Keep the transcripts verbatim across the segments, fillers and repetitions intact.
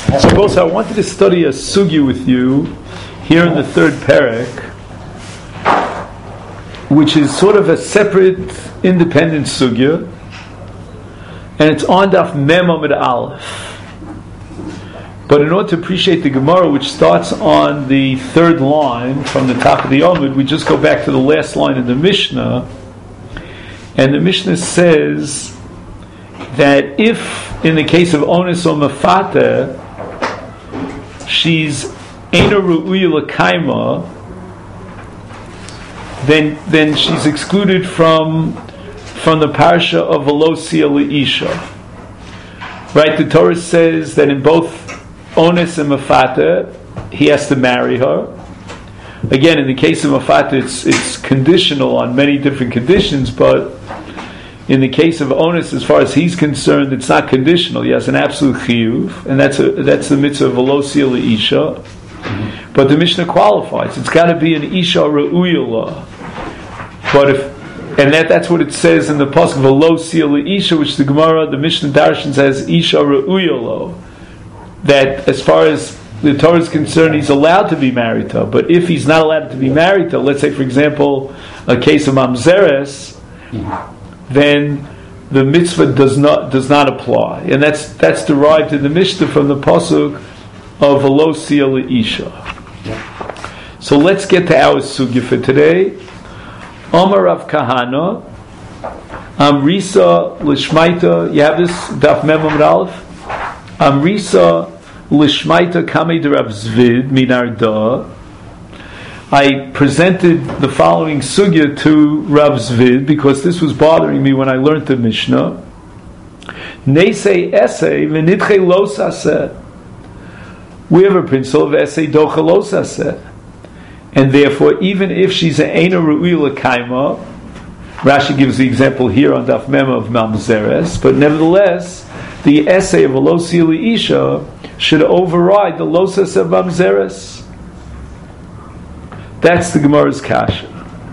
So, both I wanted to study a sugya with you here in the third parak, which is sort of a separate, independent sugya, and it's on Daf Mem Amud Aleph. But in order to appreciate the Gemara, which starts on the third line from the top of the Amud, we just go back to the last line in the Mishnah, and the Mishnah says that if, in the case of Onis or Mafata, she's Eina Ru'uya L'Kaima, then then she's excluded from from the parsha of Velosia L'Isha. Right? The Torah says that in both Onis and Mafata, he has to marry her. Again, in the case of Mafata, it's it's conditional on many different conditions, but in the case of Onis, as far as he's concerned, it's not conditional. He has an absolute chiyuv, and that's a, that's the mitzvah of Velosia L'Isha. Mm-hmm. But the Mishnah qualifies. It's got to be an Isha Re'uya La. But if, and that, that's what it says in the pasuk Velosia L'Isha, which the Gemara, the Mishnah Darshan says Isha Re'uya La. That as far as the Torah is concerned, he's allowed to be married to her. But if he's not allowed to be married to her, let's say, for example, a case of Mamzeres, mm-hmm. then the mitzvah does not does not apply, and that's that's derived in the Mishnah from the pasuk of Velosia L'Isha. So let's get to our sugya for today. Omar Rav Kahana, Amrisa Lishmaita. You have this Daf Mem Amud Aleph. Amrisa Lishmaita Kamei de Rav Zvid Minarda. I presented the following sugya to Rav Zvid because this was bothering me when I learned the Mishnah. Neisei esei v'nitchei lo saseh. We have a principle of esei docha lo saseh, and therefore, even if she's an eina ru'uya l'kaima, Rashi gives the example here on Daf Mem of Mamzeres, but nevertheless, the essay of Velosia L'Isha should override the lo saseh of Mamzeres. That's the Gemara's kasha.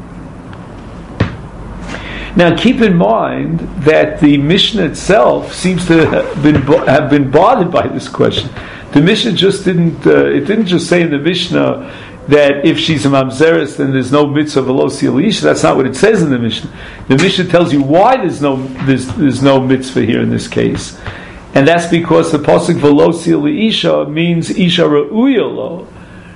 Now, keep in mind that the Mishnah itself seems to have been have been bothered by this question. The Mishnah just didn't. Uh, it didn't just say in the Mishnah that if she's a mamzeres, then there's no mitzvah Velosia L'Isha. That's not what it says in the Mishnah. The Mishnah tells you why there's no there's, there's no mitzvah here in this case, and that's because the pasuk Velosia L'Isha means Isha Re'uya Lo.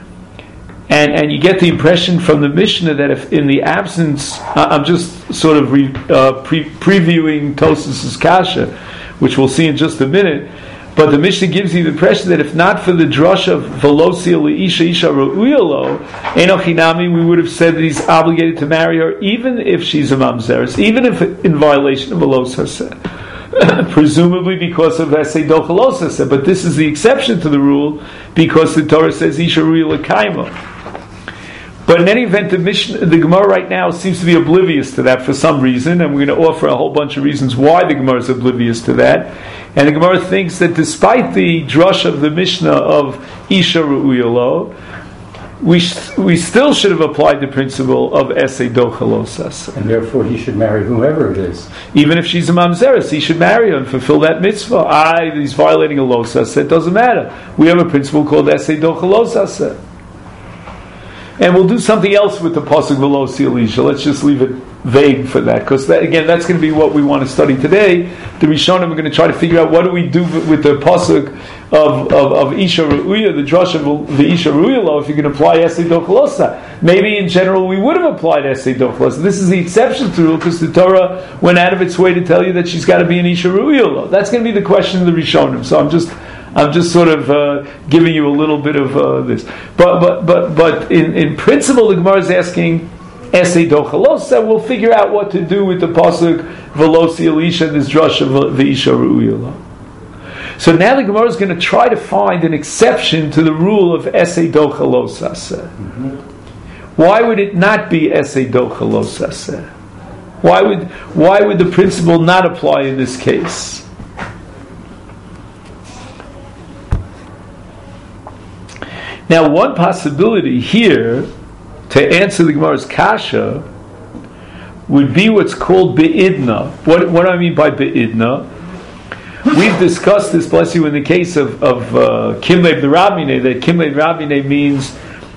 And and you get the impression from the Mishnah that if in the absence, uh, I'm just sort of re, uh, pre- previewing Tosafos' kasha, which we'll see in just a minute, but the Mishnah gives you the impression that if not for the drush of Velosia L'Isha Isha Re'uya Lo, Enoch Hinami, we would have said that he's obligated to marry her even if she's a mamzeres, even if in violation of Velosia Haseh. Presumably because of Esei Docha Lo Saseh, but this is the exception to the rule because the Torah says Isha Re'uya L'Kaima. But in any event, the Mishnah, the Gemara right now seems to be oblivious to that for some reason, and we're going to offer a whole bunch of reasons why the Gemara is oblivious to that. And the Gemara thinks that despite the drush of the Mishnah of Isha Re'uya Lo, we sh- we still should have applied the principle of Esei Docha Lo Saseh. And therefore he should marry whoever it is. Even if she's a mamzeres, he should marry her and fulfill that mitzvah. Ah, he's violating a Lo Saseh, it doesn't matter. We have a principle called Esei Docha Lo Saseh. And we'll do something else with the pasuk Velosia L'Isha. Let's just leave it vague for that, because that, again, that's going to be what we want to study today. The Rishonim are going to try to figure out what do we do with the pasuk of, of, of Isha Re'uya, the drush of the Isha Re'uya Lo, if you can apply Esei Docha Lo Saseh. Maybe in general we would have applied Esei Docha Lo Saseh. This is the exception to the rule because the Torah went out of its way to tell you that she's got to be an Isha Re'uya Lo. That's going to be the question of the Rishonim. So I'm just I'm just sort of uh, giving you a little bit of uh, this, but but but but in, in principle, the Gemara is asking Esei Docha Lo Saseh. We'll figure out what to do with the pasuk Velosia L'Isha and this drush of the Isha Re'uya Lo. So now the Gemara is going to try to find an exception to the rule of Esei Docha Lo Saseh. Mm-hmm. Why would it not be Esei Docha Lo Saseh? Why would why would the principle not apply in this case? Now, one possibility here to answer the Gemara's kasha would be what's called be'idna. What, what do I mean by be'idna? we've discussed this, bless you, in the case of, of uh, Kimlev the Rabine, that Kimlev Rabine means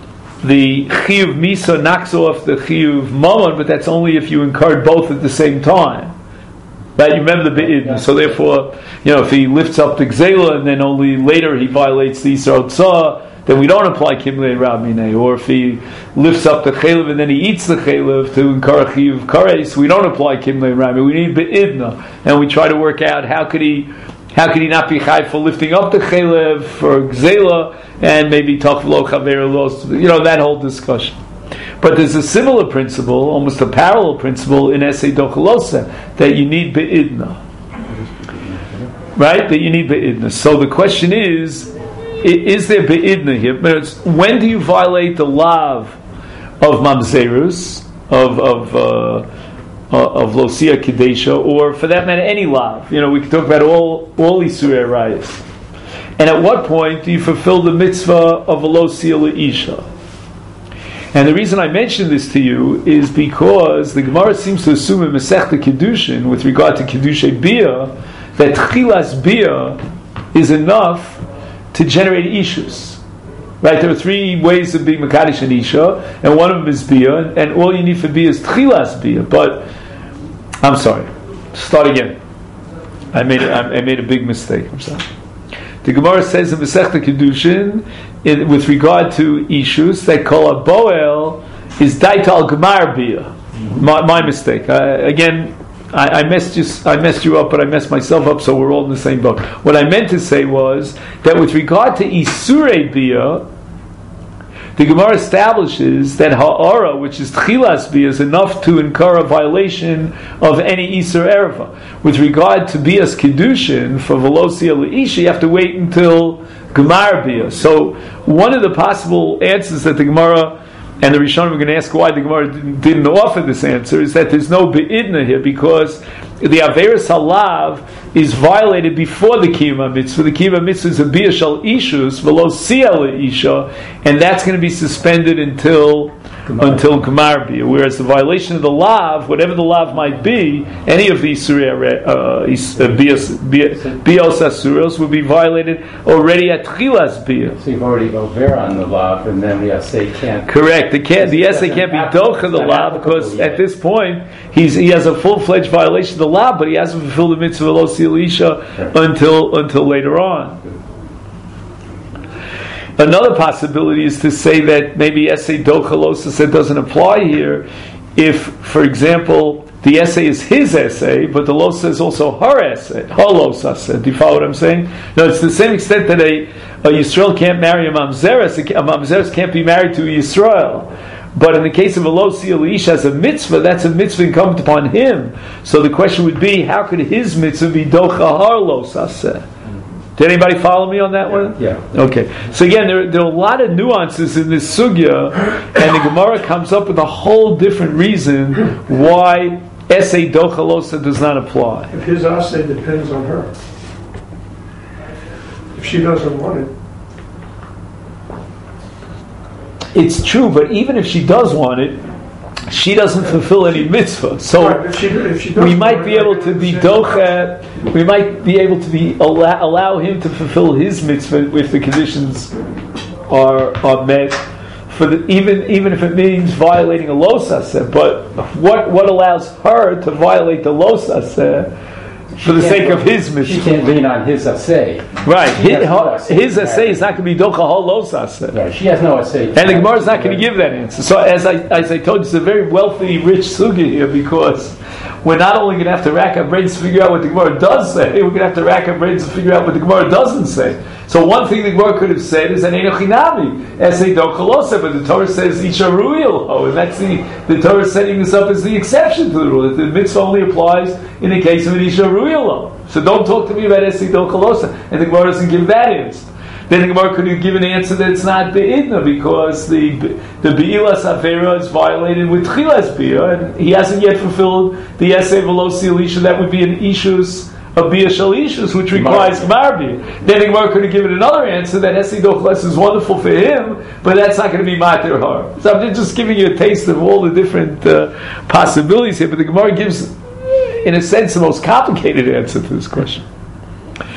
the Chiyuv Misa knocks off the Chiyuv Mamon, but that's only if you incurred both at the same time. Right? You remember the Be'idna. So therefore, you know, if he lifts up the Gzela and then only later he violates the Yisrael Tzah, then we don't apply Kimlei Rabine. Or if he lifts up the Chalev and then he eats the Chalev to incur a Chiyuv Kares, we don't apply Kimlei Rabine. We need Be'idna. And we try to work out how could he how could he not be Chai for lifting up the Chalev for Gzela and maybe Tachvlo Chaver Los, you know, that whole discussion. But there's a similar principle, almost a parallel principle in Esei Dochalosa, that you need Be'idna. Right? That you need Be'idna. So the question is, is there Be'idna here? When do you violate the lav of Mamzerus, of of uh, of Losia Kedesha, or for that matter, any lav? You know, we can talk about all all Isurei Rayos. And at what point do you fulfill the mitzvah of a Losia Leisha? And the reason I mention this to you is because the Gemara seems to assume in Masechta Kiddushin, with regard to Kiddushay Bia, that Chilas Bia is enough to generate Ishus. Right? There are three ways of being Mekadosh and Isha, and one of them is Bia, and all you need for Bia is Chilas Bia. But, I'm sorry, start again. I made a, I made a big mistake. I'm sorry. The Gemara says in Masechta Kiddushin, in, with regard to Ishus, that Kol HaBoel is Daital Gemar Bia. My, my mistake. Uh, again, I, I messed you. I messed you up, but I messed myself up. So we're all in the same boat. What I meant to say was that with regard to Isurei Bia, the Gemara establishes that Ha'ara, which is Tchilas Bia, is enough to incur a violation of any Isur Erva. With regard to Bias Kiddushin, for Velosia Leisha, you have to wait until Gemar Bia. So one of the possible answers that the Gemara and the Rishonim are going to ask why the Gemara didn't, didn't offer this answer is that there's no Be'idna here, because the Averis Halav is violated before the Kiyum Mitzvah. The Kiyum Mitzvah is a Bia Shal Ishus, Velo Sia Isha, and that's going to be suspended until Gemar. until Gemar Bia. Whereas the violation of the Lav, whatever the Lav might be, any of these uh, Bios Asuros will be violated already at Chilas Bia. So you've already over on the Lav, and then the essay can't. Correct. The, can, the essay can't be Docha the Lav, because at this point he's he has a full-fledged violation of the Lav, but he hasn't fulfilled the mitzvah of Lo Sil Isha until until later on. Another possibility is to say that maybe essay Docha Losa said doesn't apply here. If, for example, the essay is his essay, but the Losa is also her essay, her Losa. Do you follow what I'm saying? No, it's to the same extent that a, a Yisrael can't marry a Mamzeres, a Mamzeres can't be married to a Yisrael. But in the case of a Lo Sia Leisha as a mitzvah, that's a mitzvah incumbent upon him. So the question would be, how could his mitzvah be Docha Har Lo Saseh? Did anybody follow me on that one? Yeah. Okay. So again, there, there are a lot of nuances in this sugya, and the Gemara comes up with a whole different reason why Esei Docha Losa does not apply. If his assay depends on her. If she doesn't want it. It's true, but even if she does want it, she doesn't fulfill any mitzvah. So right, if she, if she we might be able to be docha. We might be able to be allow, allow him to fulfill his mitzvah if the conditions are are met. For the, even even if it means violating a losaseh, but what what allows her to violate the losaseh? For the sake of his mitzvah. She can't lean on his assay. Right. His, no his assay is not going to be docha holos assay. Right. She has no assay. And the Gemara is not going to give that answer. So as I as I told you, it's a very wealthy, rich sugya here, because we're not only going to have to rack our brains to figure out what the Gemara does say, we're going to have to rack our brains to figure out what the Gemara doesn't say. So one thing the Gemara could have said is an enochinami, essay docha losa, but the Torah says isha ruil ho, and that's the the Torah setting this up as the exception to the rule, that the mitzvah only applies in the case of an isha ruil. So don't talk to me about Esei Docha Losa. And the Gemara doesn't give that answer. Then the Gemara could give an answer that it's not Be'idna, because the the Be'ilas Avera is violated with Chilas Bia, and he hasn't yet fulfilled the Esei Velo Sil Isha. That would be an Ishus, a Bia Shal Ishus, which requires Gemar Bia. Then the Gemara could have given another answer that Esei Docha Losa is wonderful for him, but that's not going to be Mater Har. So I'm just giving you a taste of all the different uh, possibilities here, but the Gemara gives, in a sense, the most complicated answer to this question.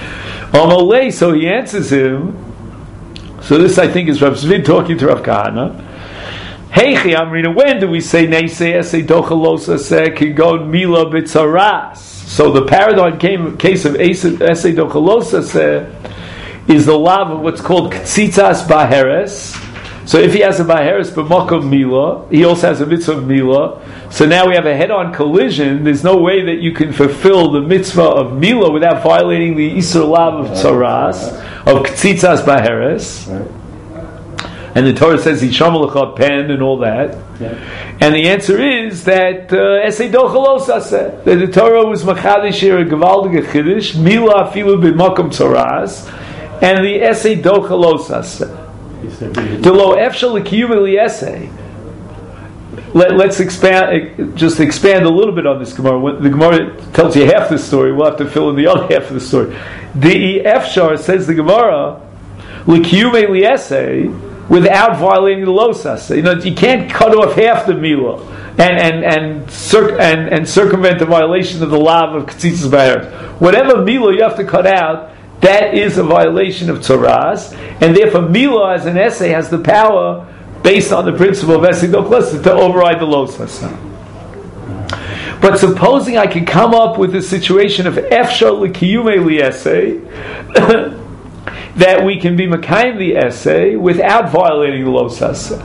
Amalei, so he answers him. So this, I think, is Rav Zvid talking to Rav Kahana. Heichi Amrina, when do we say Neisei Esei Dochalosa Se Kigon Mila B'Tzaras? So the paradigm came, case of Esei Dochalosa Se is the lav of what's called Ktsitzas Baheres. So if he has a Baheres B'Mokom Mila, he also has a mitzvah of Mila. So now we have a head-on collision. There's no way that you can fulfill the mitzvah of Mila without violating the Isur lav of Tzaras, of Ktsitzas Baheres. Right. And the Torah says Yishamal Lecha pen and all that. Yeah. And the answer is that Esei Dochalos Aseh, that the Torah was Machadish here a Gevaldige Chiddush, Mila Afilu B'Makom Tzaras, and the Esei Dochalos Aseh. The Lo Efshel L'Kiyum Eliyesei. Let's expand, just expand a little bit on this Gemara. When the Gemara tells you half the story, we'll have to fill in the other half of the story. The Efshar, says the Gemara, L'Kiyum Eliyesei, without violating the losas. You know, you can't cut off half the milah and and and, circ- and and circumvent the violation of the lav of Ketzitzas Baheres. Whatever milah you have to cut out, that is a violation of Tzaras, and therefore milah as an essay has the power, based on the principle of Esei Dochalosa, to override the losas. But supposing I could come up with a situation of Efshar L'Kiyum Eliyesei, that we can be Mekayim the essay without violating the Los Aseh.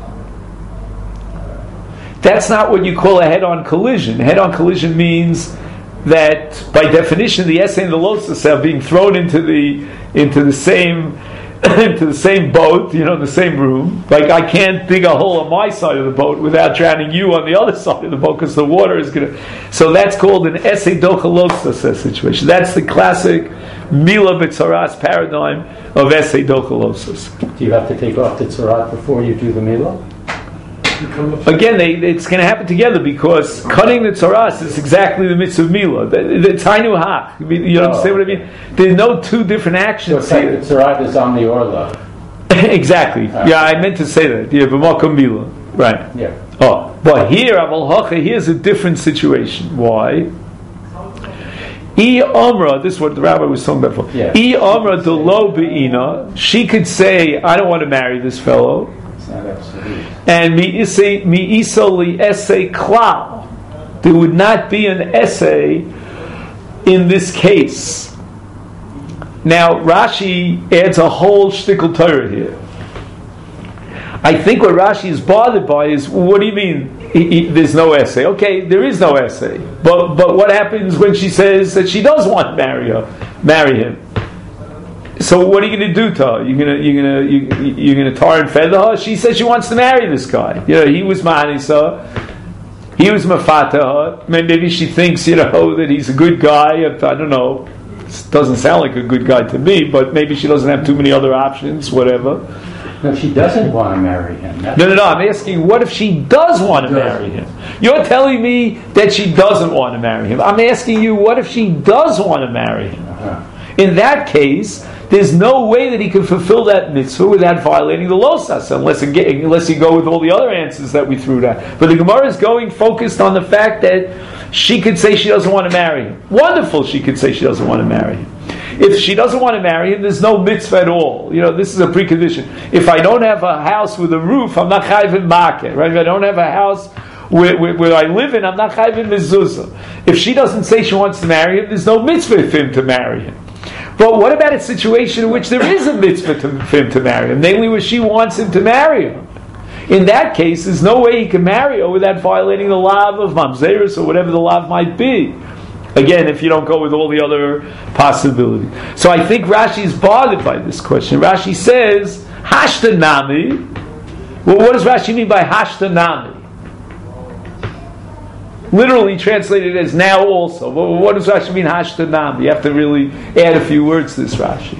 That's not what you call a head-on collision. Head-on collision means that, by definition, the essay and the Los Aseh are being thrown into the into the same into the same boat, you know, the same room. Like I can't dig a hole on my side of the boat without drowning you on the other side of the boat because the water is going to. So that's called an Esei Dochalosa situation. That's the classic Mila B'Tzaras paradigm of Esei Dochalosos. Do you have to take off the tzarat before you do the Mila? Again, they, it's going to happen together because cutting the tzaras is exactly the mitzvah of Mila. The, the Tainu Hach. You understand Oh, what I mean? There's no two different So actions it's like here. the tzarat is on the orla. Exactly. Uh, Yeah, I meant to say that. Yeah, B'Makom Mila. Right. Yeah. Oh, but here, Aval Hacha, here's a different situation. Why? I Amra, this is what the rabbi was talking about before. Yeah. I Amra de lo be'ina, she could say, I don't want to marry this fellow. It's not absolute. And mi isa li essay klal. There would not be an essay in this case. Now, Rashi adds a whole shtickle Torah here. I think what Rashi is bothered by is, what do you mean he, he, there's no essay? Okay, there is no essay. But but what happens when she says that she does want to marry her, marry him? So what are you going to do to her? You're going to you're going to you, you're going to tar and feather her? She says she wants to marry this guy. You know, he was Ma'anisa, he was Mafata her. Maybe she thinks, you know, that he's a good guy. I don't know. It doesn't sound like a good guy to me, but maybe she doesn't have too many other options. Whatever. No, she doesn't want to marry him. That's No, no, no. I'm asking, what if she does want to marry him? You're telling me that she doesn't want to marry him. I'm asking you, what if she does want to marry him? Uh-huh. In that case, there's no way that he can fulfill that mitzvah without violating the losas, unless again, unless you go with all the other answers that we threw down. But the Gemara is going focused on the fact that she could say she doesn't want to marry him. Wonderful, she could say she doesn't want to marry him. If she doesn't want to marry him, there's no mitzvah at all. You know, this is a precondition. If I don't have a house with a roof, I'm not chayiv in market, right? If I don't have a house where, where, where I live in, I'm not chayiv in mezuzah. If she doesn't say she wants to marry him, there's no mitzvah for him to marry him. But what about a situation in which there is a mitzvah to, for him to marry him, namely where she wants him to marry her? In that case, there's no way he can marry her without violating the law of mamzerus or whatever the law might be. Again, if you don't go with all the other possibilities. So I think Rashi is bothered by this question. Rashi says, Hashtanami. Well, what does Rashi mean by Hashtanami? Literally translated as now also. Well, what does Rashi mean Hashtanami? You have to really add a few words to this Rashi.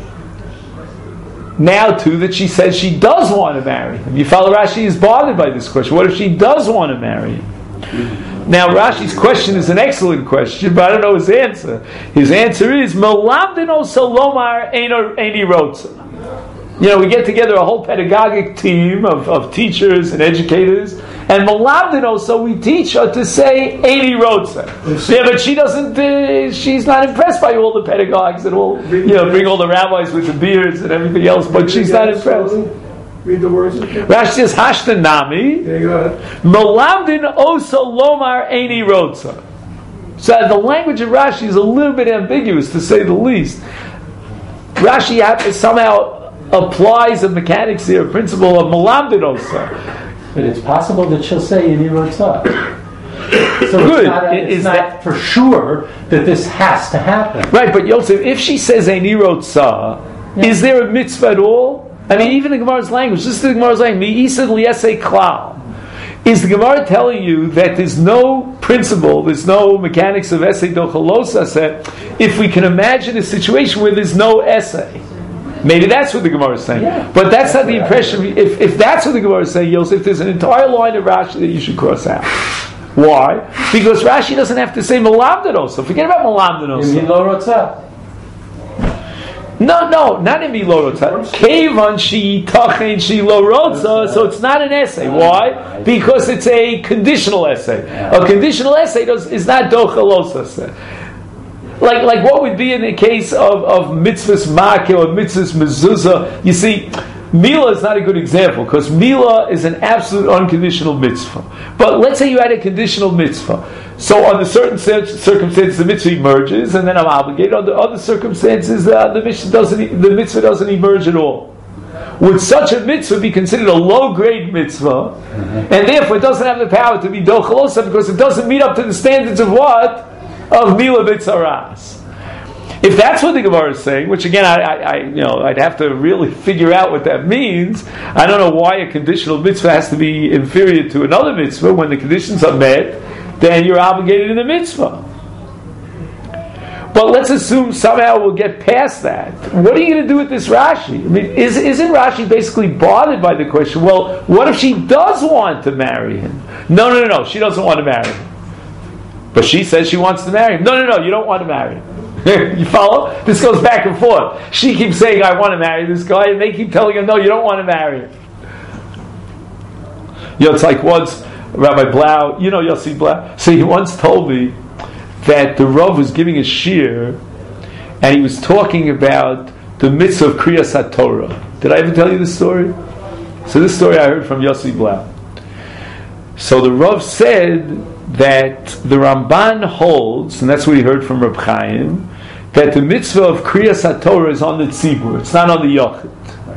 Now too that she says she does want to marry him. You follow Rashi is bothered by this question. What if she does want to marry him? Now Rashi's question is an excellent question, but I don't know his answer. His answer is Melamdino Salomar Eini Rotza. You know, we get together a whole pedagogic team of, of teachers and educators, and Malamdin also we teach her to say Eini Rotza. Yeah, but she doesn't. Uh, she's not impressed by all the pedagogues that will, you know, bring all the rabbis with the beards and everything else. But she's not impressed. Read the words. Rashi says Hashtanami. There you go. Malamdin also lomar Eini Rotza. So the language of Rashi is a little bit ambiguous, to say the least. Rashi have to somehow applies the mechanics here, a principle of Malamdin also. But it's possible that she'll say Ini Rotzah. So Good. it's not, it's Is not that for sure that this has to happen. right? But Yosef, if she says Eini Rotzah, Yeah. is there a mitzvah at all? I mean, even the Gemara's language. This is the Gemara's language. Mi'isa liyasei klal. Is the Gemara telling you that there's no principle, there's no mechanics of essay dochalosa set, if we can imagine a situation where there's no essay? Maybe that's what the Gemara is saying. Yeah. But that's, that's not the impression. If, if that's what the Gemara is saying, Yosef, there's an entire line of Rashi that you should cross out. Why? Because Rashi doesn't have to say Malamdin also. Forget about Malamdin also. Ini Lo Rotzah. No, no, not in Milo Rotza. Kevan she tachen she lo rotza, so it's not an essay. Why? Because it's a conditional essay. A conditional essay does, is not dochalosa. Like, like what would be in the case of, of mitzvahs makeh or mitzvahs mezuzah? You see, Mila is not a good example because Mila is an absolute unconditional mitzvah. But let's say you had a conditional mitzvah. So under certain circumstances the mitzvah emerges and then I'm obligated. Under other circumstances uh, the, mitzvah doesn't, the mitzvah doesn't emerge at all. Would such a mitzvah be considered a low-grade mitzvah, mm-hmm. and therefore it doesn't have the power to be dochalosa because it doesn't meet up to the standards of what? Of Mila B'tzaras. If that's what the Gemara is saying, which again I, I, I, you know, I'd have to really figure out what that means. I don't know why a conditional mitzvah has to be inferior to another mitzvah. When the conditions are met, then you're obligated in the mitzvah. But let's assume somehow we'll get past that. What are you going to do with this Rashi? I mean, is, isn't Rashi basically bothered by the question, well, what if she does want to marry him? No, no, no, no, she doesn't want to marry him. But she says she wants to marry him. No, no, no, you don't want to marry him. You follow? This goes back and forth. She keeps saying, I want to marry this guy, and they keep telling him, no, you don't want to marry him. You know, it's like once Rabbi Blau, you know Yossi Blau, so he once told me that the Rav was giving a shir, and he was talking about the mitzvah of Kriyas HaTorah. Did I ever tell you this story? So this story I heard from Yossi Blau. So the Rav said that the Ramban holds, and that's what he heard from Reb Chaim, that the mitzvah of Kriyas HaTorah is on the tzibur, it's not on the yochid.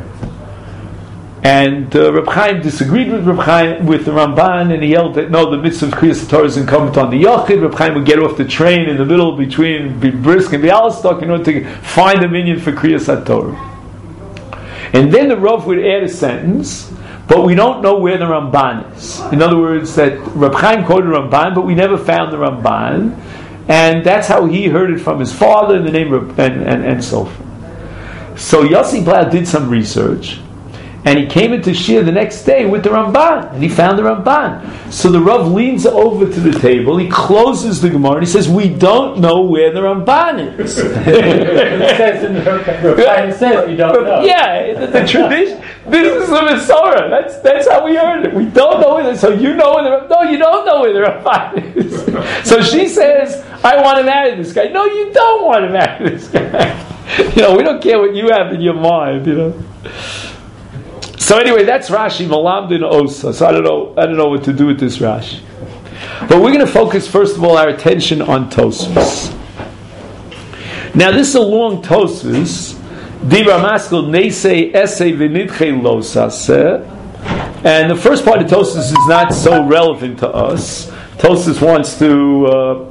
And uh, Reb Chaim disagreed with Reb Chaim, with the Ramban, and he held that no, the mitzvah of Kriyas HaTorah is incumbent on the yochid. Reb Chaim would get off the train in the middle between Brisk and Bialystok in order to find a minyan for Kriyas HaTorah. And then the Rav would add a sentence, but we don't know where the Ramban is. In other words, that Reb Chaim quoted Ramban, but we never found the Ramban, and that's how he heard it from his father in the name of, and, and, and so forth. So Yossi Blau did some research, and he came into Shir the next day with the Ramban, and he found the Ramban. So the Rav leans over to the table, he closes the Gemara, and he says, we don't know where the Ramban is. It says in the Ramban, it says we don't know. Yeah, the, the tradition, this is the Masorah. That's that's how we heard it. We don't know where the, so you know where the, no, you don't know where the Ramban is. So she says, I want to marry this guy. No, you don't want to marry this guy. You know, we don't care what you have in your mind, you know. So anyway, that's Rashi, Malamdin Osa. So I don't know, I don't know what to do with this Rashi. But we're going to focus first of all our attention on Tosfos. Now this is a long Tosfos. Dibra Maskell Neisei Esei V'Nidchei Lo Saseh. And the first part of Tosfos is not so relevant to us. Tosfos wants to uh,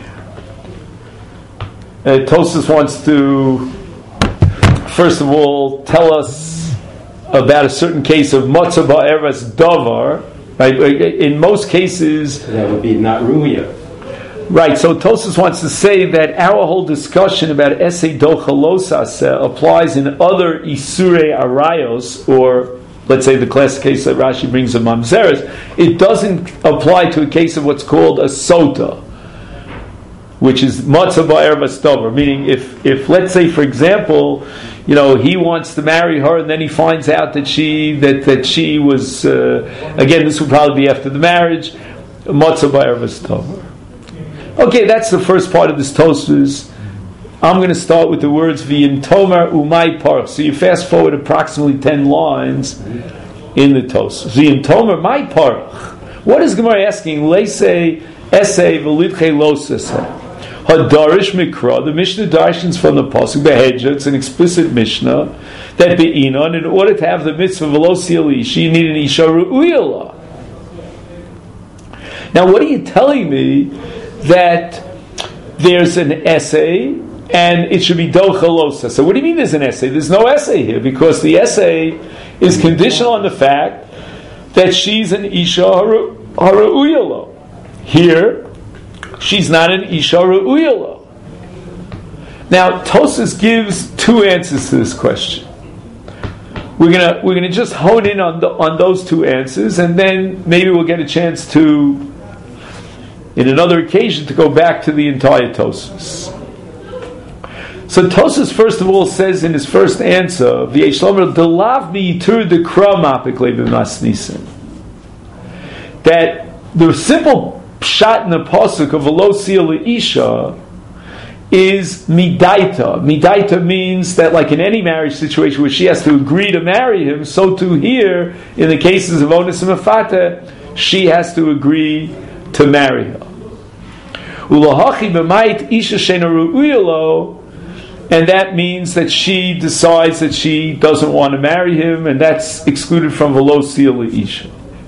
uh, Tosfos wants to first of all tell us about a certain case of Matzah Ba'eres Davar. Right? In most cases, that would be not Ruya. Right. So Tosfos wants to say that our whole discussion about Esei Dochalosaseh applies in other Isurei Arayos, or let's say the classic case that Rashi brings of Mamzeres. It doesn't apply to a case of what's called a Sota, which is Matzah Ba'eres Davar. Meaning, if if let's say, for example, you know, he wants to marry her, and then he finds out that she that that she was uh, again. This would probably be after the marriage. Matzah b'ervas tomer. Okay, that's the first part of this Tosfos. I'm going to start with the words v'yin tomer umay parach. So you fast forward approximately ten lines in the Tosfos. V'yin tomer my parach. What is Gemara asking? Leisei esei v'lidchei los esei. Hadarish Mikra, the Mishnah darshans from the Pasuk Behedja, it's an explicit Mishnah, that Be'inon, in order to have the mitzvah Velosi Elish, you need an Isha Ru'uyala. Now, what are you telling me? That there's an essay, and it should be Dochalosa. So what do you mean there's an essay? There's no essay here, because the essay is conditional on the fact that she's an Isha Ru'uyala. Here, she's not an Isha Ru'uyala. Now, Tosfos gives two answers to this question. We're gonna we're gonna just hone in on the, on those two answers, and then maybe we'll get a chance to, in another occasion, to go back to the entire Tosfos. So Tosfos first of all says in his first answer, "V'yeshlomer delav miyitur dekra mapik le'b'masnisin," that the simple pshat in the pasuk of v'lo sia isha is midaita. Midaita means that, like in any marriage situation where she has to agree to marry him, so too here, in the cases of onus and mafata, she has to agree to marry her. Ulahachi b'mayit isha shena ru'uyalo, and that means that she decides that she doesn't want to marry him, and that's excluded from v'lo sia isha.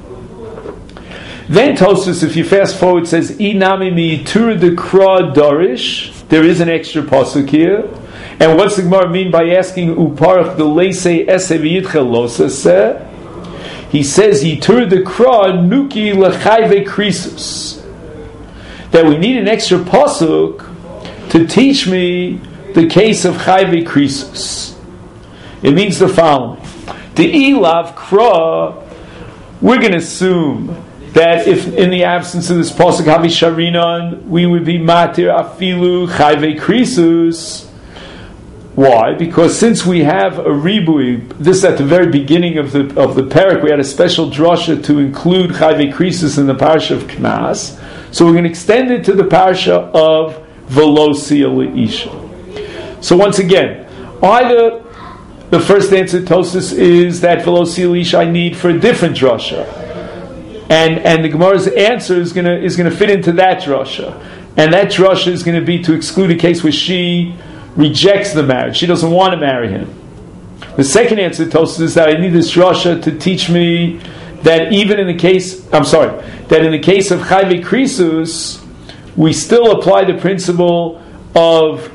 Then Tosfos, if you fast forward, says inami miyitur dekra darish. There is an extra pasuk here, and what's the Gemara mean by asking uparach the leisei ese v'yitchel losase? He says yitur dekra nuki lechayve krisus, that we need an extra pasuk to teach me the case of chayve krisus. It means the following: the ilav kra. We're going to assume that if in the absence of this pasuk havi sharinon, we would be matir afilu chayve krisus. Why? Because since we have a ribui, this at the very beginning of the of the parak, we had a special drasha to include chayve krisus in the parsha of Knas. So we're going to extend it to the parsha of velosia leisha. So once again, either the first answer to Tosfos is that velosia leisha I need for a different drasha. And and the Gemara's answer is gonna is gonna fit into that drasha, and that drasha is going to be to exclude a case where she rejects the marriage; she doesn't want to marry him. The second answer to Tosfos is that I need this drasha to teach me that even in the case, I'm sorry, that in the case of chayve krisus, we still apply the principle of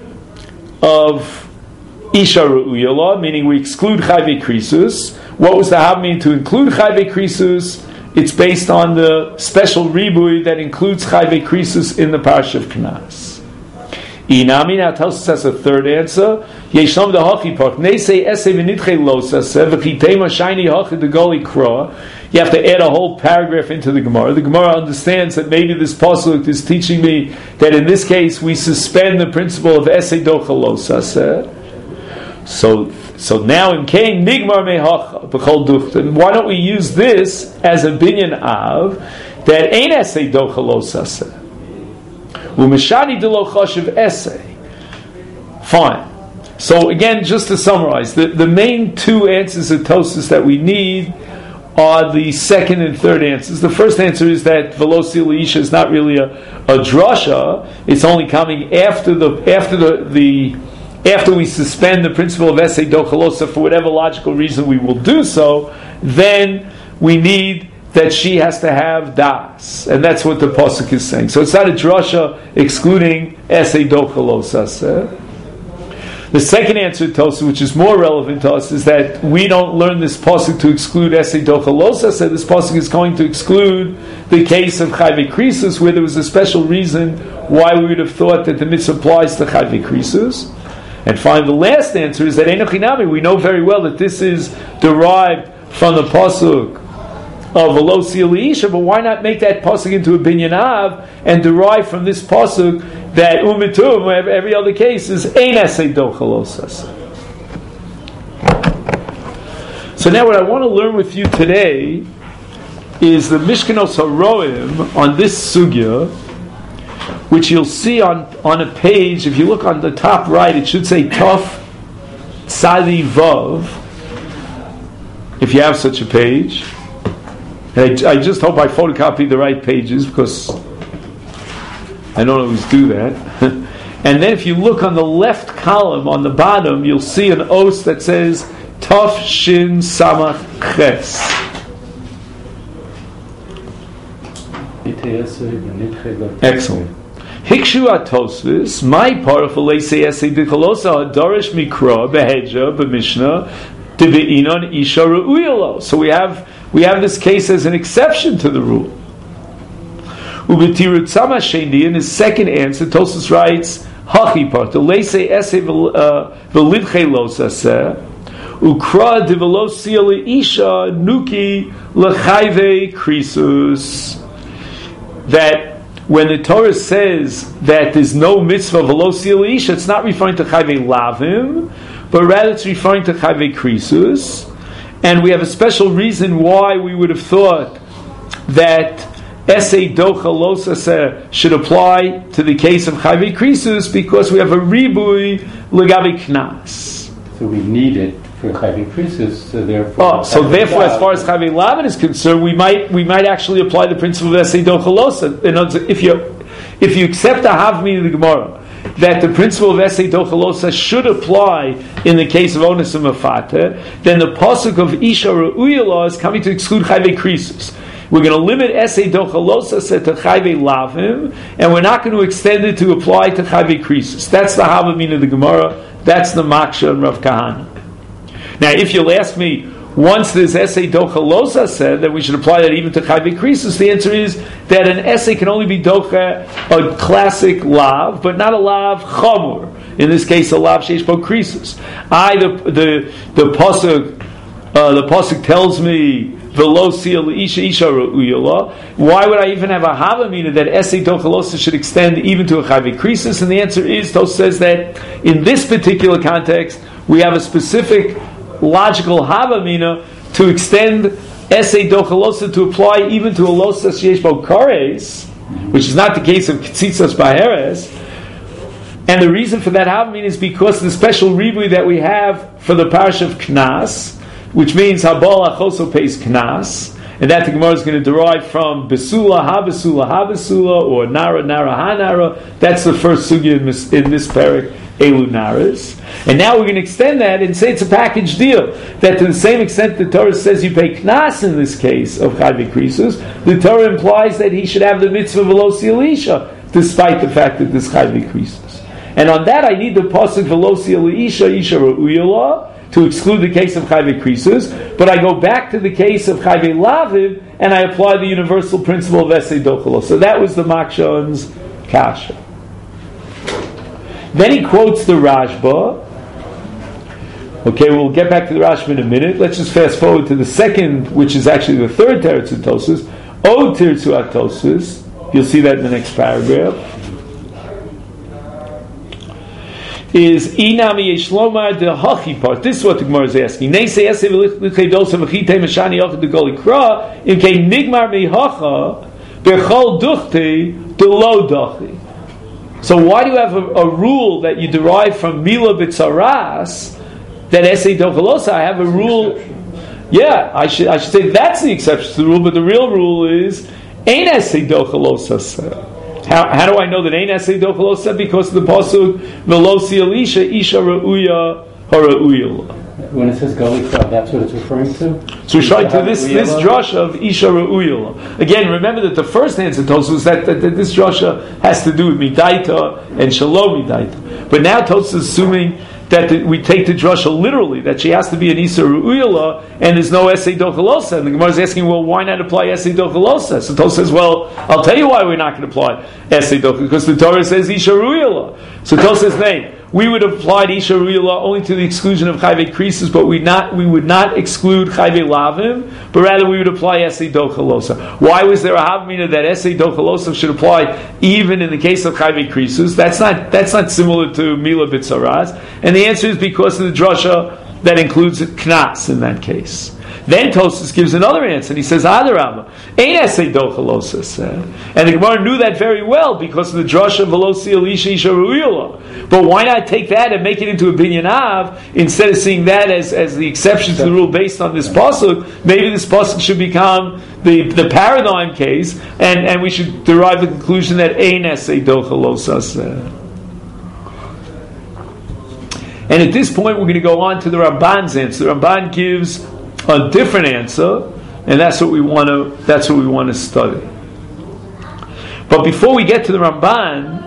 of isha ru'uyala, meaning we exclude chayve krisus. What was the havmin to include chayve krisus? It's based on the special ribui that includes chayve krisus in the parsha of Knas. Inami now tells us a third answer. Yeshlam the hachi park. Neisei esei v'nitchei losaseh v'chitema shiny hachi degoli kra. You have to add a whole paragraph into the Gemara. The Gemara understands that maybe this pasuk is teaching me that in this case we suspend the principle of esei docha losaseh. So, so now in Cain nigmar mehacha b'chol duchten. Why don't we use this as a binyan av that ain't esei docha losaseh? Umeshani delo chashiv esei. Fine. So again, just to summarize, the, the main two answers of Tosfos that we need are the second and third answers. The first answer is that velosi leisha is not really a, a drasha; it's only coming after the after the the. After we suspend the principle of esei dochalosa for whatever logical reason we will do so, then we need that she has to have das, and that's what the pasuk is saying. So it's not a drasha excluding esei dochalosa. The second answer to Tosfos, which is more relevant to us, is that we don't learn this pasuk to exclude esei dochalosa. So this pasuk is going to exclude the case of chayve krisus, where there was a special reason why we would have thought that the mitzvah applies to chayve krisus. And finally, the last answer is that Einochinami, we know very well that this is derived from the pasuk of velosi leisha, but why not make that pasuk into a binyan av and derive from this pasuk that umitum, every other case, is ein esei dochalosas. So now what I want to learn with you today is the Mishkanos HaRoim on this sugya, which you'll see on, on a page. If you look on the top right, it should say Tov Tzadi Vav, if you have such a page. And I, I just hope I photocopied the right pages, because I don't always do that. And then if you look on the left column on the bottom, you'll see an os that says Tov Shin Samach Ches. Excellent. Hikshu atosvis, my part for leisei esei dikolosa dorish mikra behedja b'mishnah tibeinon isha reuyalo. So we have we have this case as an exception to the rule. Ubetirut sama sheni, in his second answer, Tosfos writes hachi part the leisei esei v'lidchei losaseh ukra divelosia leisha nuki lechayve krisus. That when the Torah says that there's no mitzvah velosia leisha, it's not referring to chayve lavim, but rather it's referring to chayve krisus. And we have a special reason why we would have thought that esei docha losaseh should apply to the case of chayve krisus, because we have a ribui legabe knas. So we need it for chayve krisus, so therefore. Oh, so therefore, as far as chayve lavin is concerned, we might we might actually apply the principle of esei docha losa. In other words, if you if you accept the havmin of the Gemara that the principle of esei docha losa should apply in the case of onus and mafata, then the pasuk of isha re'uyala is coming to exclude chayve krisus. We're going to limit esei docha losa to chayve lavim, and we're not going to extend it to apply to chayve krisus. That's the havmin of the Gemara. That's the maksha and Rav Kahana. Now, if you'll ask me, once this esei docha losa said that we should apply that even to chayve krisus, the answer is that an esei can only be docha a classic lav, but not a lav chamur. In this case, a lav sheish bo krisus. I the the the pasuk uh, the pasuk tells me velosia leisha isha re'uyala. Why would I even have a havamina that esei docha losa should extend even to a chayve krisus? And the answer is, Tos says that in this particular context we have a specific logical havamina to extend esei docha losa to apply even to a losa sheyesh bo kares, which is not the case of ketzitzas baheres. And the reason for that havamina is because of the special ribui that we have for the parish of Knas, which means habal achoso pays Knas, and that the Gemara is going to derive from besula ha besula ha besula, or nara nara ha nara. That's the first sugya in this, in this parak. Elu naras. And now we're going to extend that and say it's a package deal. That to the same extent the Torah says you pay knas in this case of chayve krisus, the Torah implies that he should have the mitzvah velosi elisha, despite the fact that this chayve krisus. And on that I need the pasuk velosi elisha isha re'uyala to exclude the case of chayve krisus, but I go back to the case of chayve laviv and I apply the universal principle of esei docha losa. So that was the Makshon's kasha. Then he quotes the Rashba. Okay, we'll get back to the Rashba in a minute. Let's just fast forward to the second, which is actually the third Teretz Tosfos, Od Tirtzu Tosfos. You'll see that in the next paragraph. Is Inami Yeshlomar de Hachi part. This is what the Gemara is asking. Nei say Esev Lichei Dosa V'chitei Meshani Yochid de Golikra in Kei Nigmar Mehacha Bechol Duchte de Lo Dachi. So why do you have a, a rule that you derive from Mila B'tzaras that esei docha losa? I have a rule. Yeah, I should I should say that's the exception to the rule, but the real rule is ein esei docha losa. How how do I know that ein esei docha losa? Because of the pasuk velosi elisha isha re'uya hara'uyala. When it says Galikra, that's what it's referring to? So we're trying to this this drasha of Isha Re'uyala. Again, remember that the first answer Tosfos was that, that, that this drasha has to do with Midaita and Shalom Midaita. But now Tosfos is assuming that the, we take the drasha literally, that she has to be an Isha Re'uyala and there's no esei docha losa. And the Gemara is asking, well, why not apply esei docha losa? So Tosfos says, well, I'll tell you why we're not going to apply esei docha, because the Torah says Isha Re'uyala. So Tosfos says, nay, we would have applied Isha Re'uyala only to the exclusion of chayve krisus, but we not we would not exclude chayve lavim, but rather we would apply esei docha losa. Why was there a havmina that esei docha losa should apply even in the case of chayve krisus? That's not that's not similar to Mila B'tzaras. And the answer is because of the drasha that includes knas in that case. Then Tosfos gives another answer, and he says, Adarabba, ein esei dochalosas. And the Gemara knew that very well because of the drasha of velosi elisha isha ru'ila. But why not take that and make it into a binyan av instead of seeing that as, as the exception to the rule based on this pasuk? Maybe this pasuk should become the, the paradigm case, and, and we should derive the conclusion that ein esei dochalosas. And at this point, we're going to go on to the Ramban's answer. The Ramban gives a different answer, and that's what we want to. That's what we want to study. But before we get to the Ramban,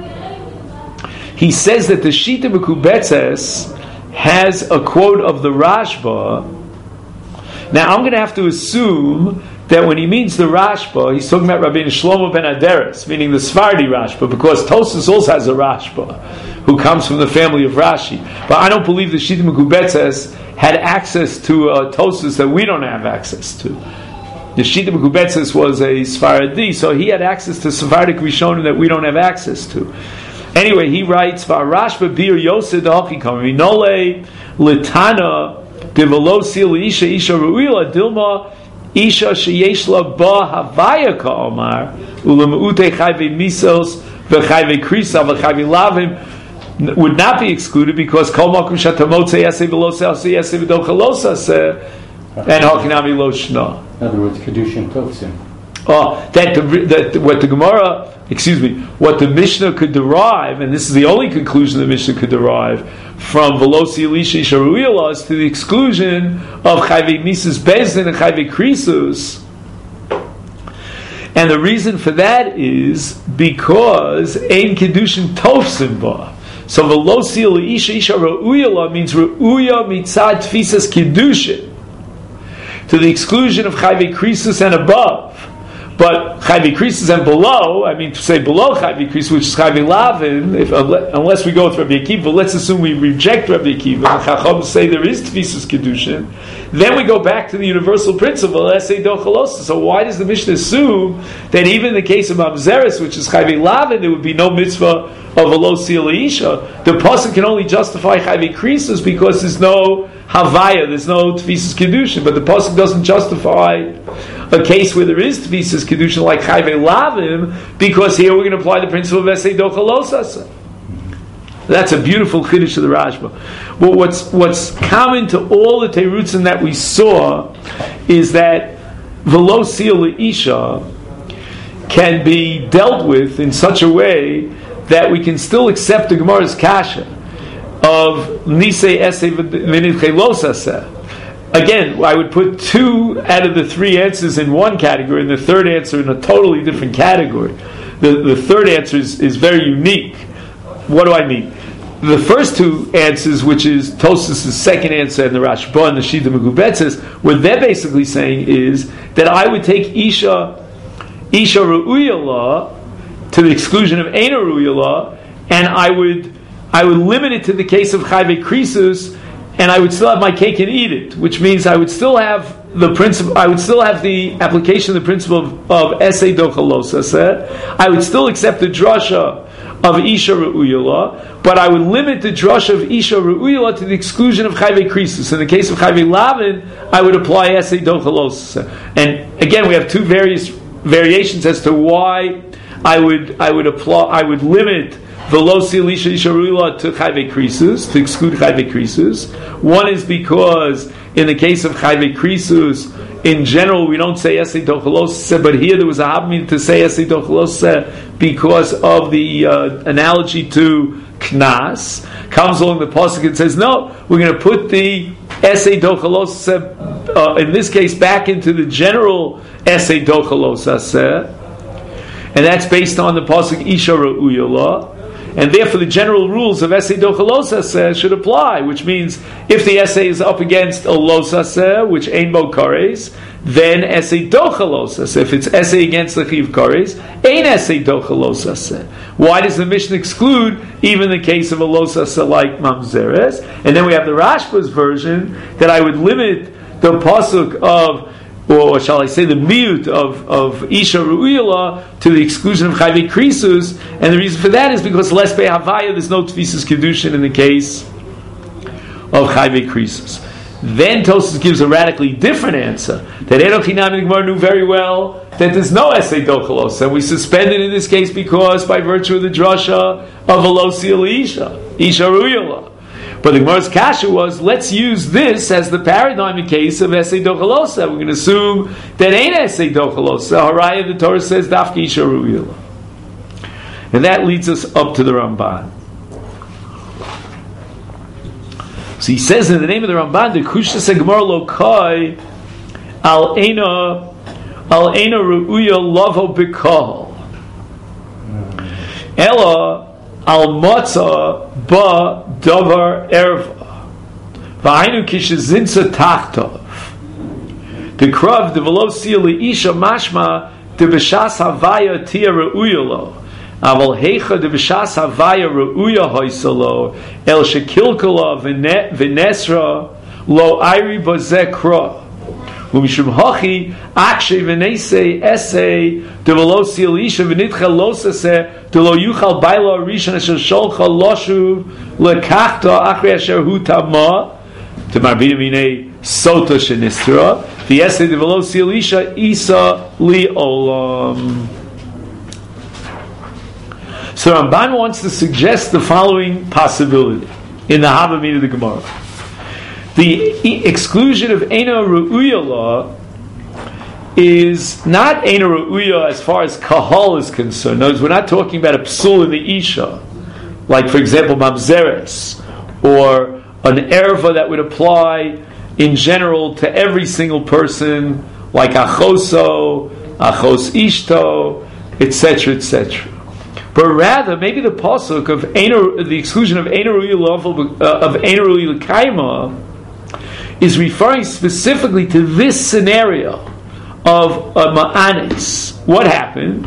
he says that the Shita Mekubetzes has a quote of the Rashba. Now, I'm going to have to assume that when he means the Rashba, he's talking about Rabbeinu Shlomo ben Aderes, meaning the Sephardi Rashba, because Tosfos also has a Rashba who comes from the family of Rashi. But I don't believe the Shita Mekubetzes had access to uh, Tosfos that we don't have access to. The Shita Mekubetzes was a Sephardi, so he had access to Sephardic Rishonim that we don't have access to. Anyway, he writes, "V'Rashba bir Yosef da'achikam minole litana develosi l'isha isha ru'ila dilma isha sheyesh la ba havaya ka'omar u'lemu'ute chayve misos v'chayve krisa v'chayve lavim." Would not be excluded because kol makom shatamotze yaseh v'losa yaseh v'dochalosa and hakinami lo shna. In other words, kedushin tovsim. Oh, that, the, that what the Gemara, excuse me, what the Mishnah could derive, and this is the only conclusion the Mishnah could derive from velosi elisha sharuilah, is to the exclusion of chayve mises bezdin and chayve krisus. And the reason for that is because ein kedushin tovsim ba. So velosi elisha isha ru'uyala means ru'uya mitzad tfisas kedushin, to the exclusion of chayve krisus and above. But chayve krisus and below, I mean to say below chayve krisus, which is chayve lavin, if, unless we go with Rabbi Akiva, let's assume we reject Rabbi Akiva, and Chacham say there is tfisas kedushin, then we go back to the universal principle, esei dochalosa. So why does the Mishnah assume that even in the case of mamzeres, which is chayve lavin, there would be no mitzvah of velosi elisha? The pasuk can only justify chayve krisus because there's no havaya, there's no tfisas kedushin, but the pasuk doesn't justify a case where there is tfisas kedushin like chayve lavim, because here we're going to apply the principle of esei dochalosas. That's a beautiful chiddush of the Rashba. Well, what's what's common to all the terutzim that we saw is that velosi elisha can be dealt with in such a way that we can still accept the Gemara's kasha of nisei esei v'nidchelosaseh. Again, I would put two out of the three answers in one category, and the third answer in a totally different category. The, the third answer is, is very unique. What do I mean? The first two answers, which is Tosfos' second answer and the Rashba and the Shita Mekubetzes, what they're basically saying is that I would take Isha Isha Ru'uyala to the exclusion of Eina Ru'uyala, and I would I would limit it to the case of Chayve Krisus, and I would still have my cake and eat it, which means I would still have the principle. I would still have the application of the principle of, of esei dochalosas. I would still accept the drasha of Isha Ru'uyala, but I would limit the drasha of Isha Ru'uyala to the exclusion of Chayve Krisus. In the case of Chayve Lavin, I would apply esei dochalosas. And again, we have two various variations as to why I would I would apply I would limit velosi elisha isha ru'ila to chayve krisus, to exclude chayve krisus. One is because in the case of chayve krisus, in general we don't say esei dochaloseh, but here there was a habmin to say esei dochaloseh because of the uh, analogy to knas. Comes along the pasuk and says, no, we're going to put the esei dochaloseh uh, in this case back into the general esei dochaloseh, and that's based on the pasuk isha ru'uyala. And therefore the general rules of esei dochalosaseh should apply, which means if the essay is up against a losaseh, which ain't bo kares, then esei dochalosaseh. If it's essay against the chiv kares, ain't esei dochalosaseh. Why does the Mishnah exclude even the case of a losaseh like mamzeres? And then we have the Rashba's version that I would limit the pasuk of, or shall I say the miut of, of Isha Ru'uyala to the exclusion of Chayve Krisus, and the reason for that is because Lesbe Havaya, there's no Tfisas Kedushin in the case of Chayve Krisus. Then Tosfos gives a radically different answer, that Eino Chinami, the Gemara knew very well that there's no Esei Dochalosa, and we suspended in this case because by virtue of the drasha of Velosi Isha, Isha Ruyala. But the Gemara's kasha was, let's use this as the paradigm in case of Esei Dochalosa. We're going to assume that ain't Esei Dochalosa. Haraya, the Torah says, Dafki Isha Ruyala. And that leads us up to the Ramban. So he says in the name of the Ramban, the Kusha Gemara Lokai Al Eina Al Eina Ru'uya Lavo Bikal Ella Al Motza Ba Davar Erva V'ainu Kishazinsa Tachtov the Krav the Velosia Isha Mashma the B'shas Havaya Tia Ru'uya Lo Aval Heicha de B'shas Havaya Ru'uya Hoysalo El Shekilkala V'nesra Lo Ayri B'zekra U'mishum Hachi Akshe V'nesei Esei De Velosi Elisha V'nitcha Losase De Lo Yuchal Baila Rishon Asher Sholcha Loshu Lekachta Achrei Asher Hu Tama To Marbina Minei Sota Shenistra V'esei De Velosi Elisha Isa Li Olam. So Ramban wants to suggest the following possibility in the Havamid of the Gemara. The e- exclusion of Eina Ru'uya law is not Eina Ru'uya as far as Kahal is concerned. In other words, we're not talking about a psul in the Isha, like for example Mamzeres, or an erva that would apply in general to every single person, like Achoso, Achos Ishto, et cetera, et cetera. But rather, maybe the pasuk of Eina, the exclusion of Eina Ru'uya uh, of Eina Ru'uya L'kaima is referring specifically to this scenario of a ma'anis. What happened?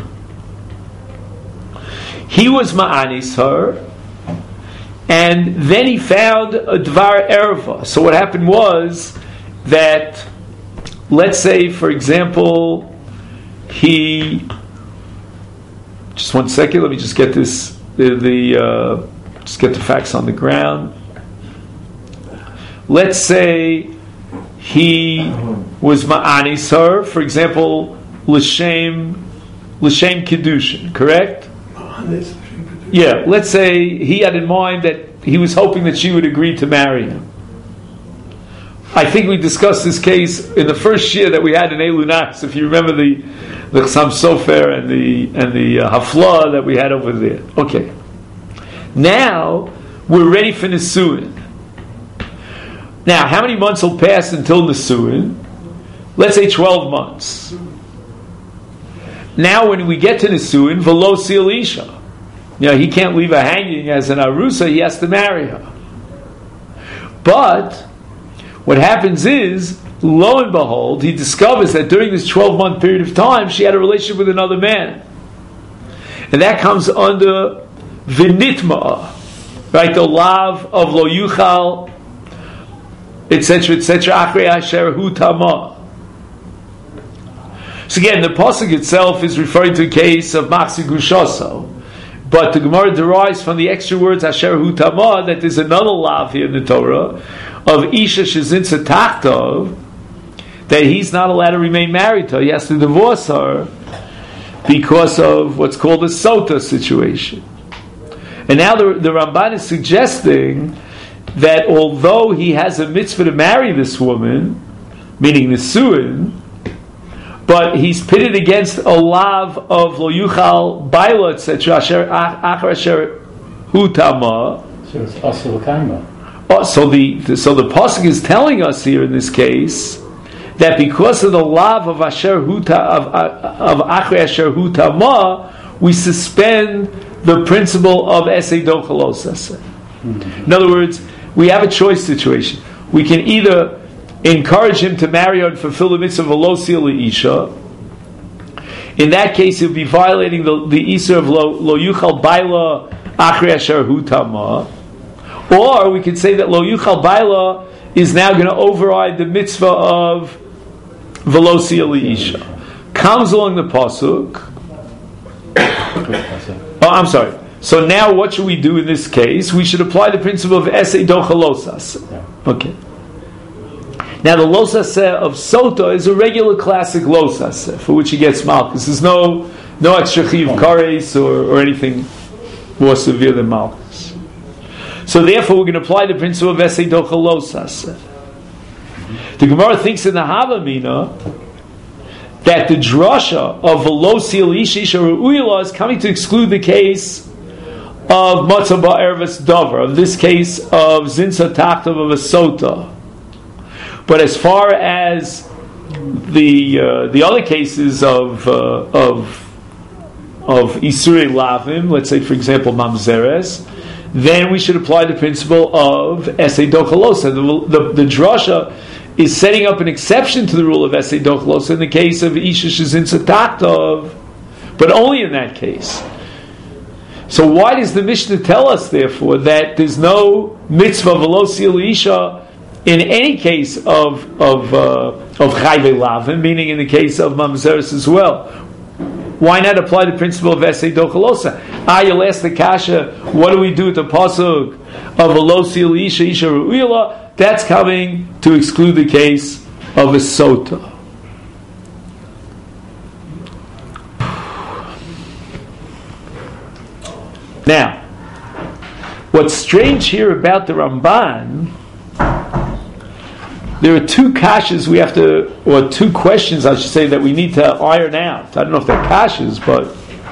He was ma'anis her, and then he found a dvar erva. So what happened was that, let's say, for example, he. Just one second. Let me just get this. The, the uh, just get the facts on the ground. Let's say he was ma'anis her, for example, l'shem l'shem kiddushin, correct? Yeah. Let's say he had in mind that he was hoping that she would agree to marry him. I think we discussed this case in the first year that we had in Elunas. If you remember the the Chasam Sofer and the and the uh, Hafla that we had over there. Okay. Now we're ready for Nisuin. Now, how many months will pass until Nisuin? Let's say twelve months. Now, when we get to Nisuin, Velo Elisha, you know, he can't leave her hanging as an arusa. He has to marry her. But what happens is, lo and behold, he discovers that during this twelve-month period of time, she had a relationship with another man. And that comes under Vinitma, right? The lav of lo yuchal, et cetera, et cetera, achrei asher hu tama. So again, the pasuk itself is referring to a case of Machsi Gushoso. But the Gemara derives from the extra words asher hu tama that there's another lav here in the Torah of Isha Shezinsa Tachtov, that he's not allowed to remain married to her. He has to divorce her because of what's called a sota situation. And now the, the Ramban is suggesting that although he has a mitzvah to marry this woman, meaning Nisuin, but he's pitted against a lav of lo yuchal baila, et cetera, achar asher hu tama. So it's also l'kaima. Oh, so the, the so the pasuk is telling us here in this case that because of the lav of asher huta of of achrei asher hutama, we suspend the principle of esei dochalos. Mm-hmm. In other words, we have a choice situation. We can either encourage him to marry her and fulfill the mitzvah of lo sili isha. In that case, he'll be violating the the isur of lo, lo yuchal baila achrei asher hutama. Or we could say that lo yuchal baila is now going to override the mitzvah of velosi isha. Comes along the pasuk. Oh, I'm sorry. So now, what should we do in this case? We should apply the principle of esei dochalosas. Okay. Now the losaseh of sota is a regular classic losaseh for which he gets malchus. There's no no extra chiyuv kares or, or anything more severe than malchus. So therefore, we're going to apply the principle of esei docha losaseh. The Gemara thinks in the Havamina that the drasha of velosil ish isha ru'uyla is coming to exclude the case of matzah ba'ervas davar, of this case of zinsa tachtav of a sota. But as far as the uh, the other cases of uh, of of isurei lavim, let's say for example mamzeres, then we should apply the principle of esei dochalosa. The, the, the drasha is setting up an exception to the rule of esei dochalosa in the case of isha shezinsa tachtav, but only in that case. So why does the Mishnah tell us, therefore, that there's no mitzvah velosil isha in any case of of uh, of chayve lavim, meaning in the case of mamzeres as well? Why not apply the principle of esei dochalosa? Ah, you'll ask the kasha, what do we do with the pasuk of velosil isha isha ru'ila? That's coming to exclude the case of a sota. Now, what's strange here about the Ramban, there are two kashas we have to, or two questions I should say, that we need to iron out. I don't know if they're kashas, but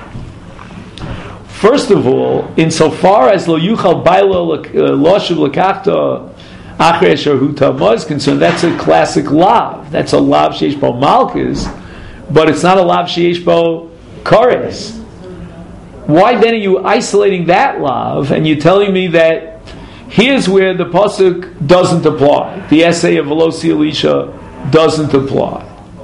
first of all, insofar as lo yuchal bailo loshuv lekachta achrei asher hu tamah is concerned, that's a classic lav. That's a lav sheish bo malchus, but it's not a lav sheish bo kares. Why then are you isolating that lav and you're telling me that here's where the pasuk doesn't apply? The essay of velosi elisha doesn't apply.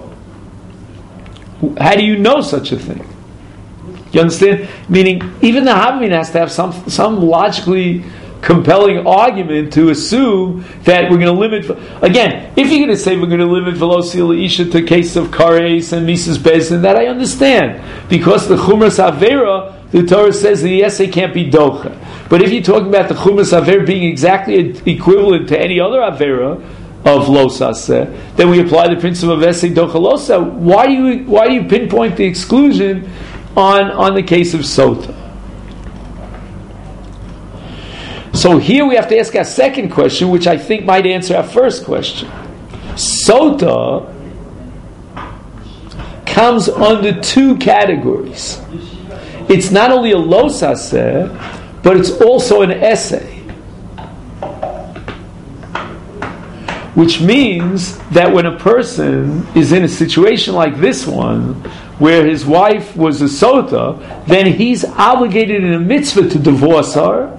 How do you know such a thing? You understand? Meaning, even the Havamina has to have some some logically compelling argument to assume that we're going to limit. Again, if you're going to say we're going to limit velosi elisha to case of kares and misas bezin, that I understand, because the chumras avera, the Torah says the essay can't be docha. But if you're talking about the chumras aver being exactly equivalent to any other avera of losaseh, then we apply the principle of essay docha losa. Why do you why do you pinpoint the exclusion on on the case of sota? So here we have to ask our second question, which I think might answer our first question. Sota comes under two categories. It's not only a losaseh, but it's also an essay. Which means that when a person is in a situation like this one, where his wife was a sota, then he's obligated in a mitzvah to divorce her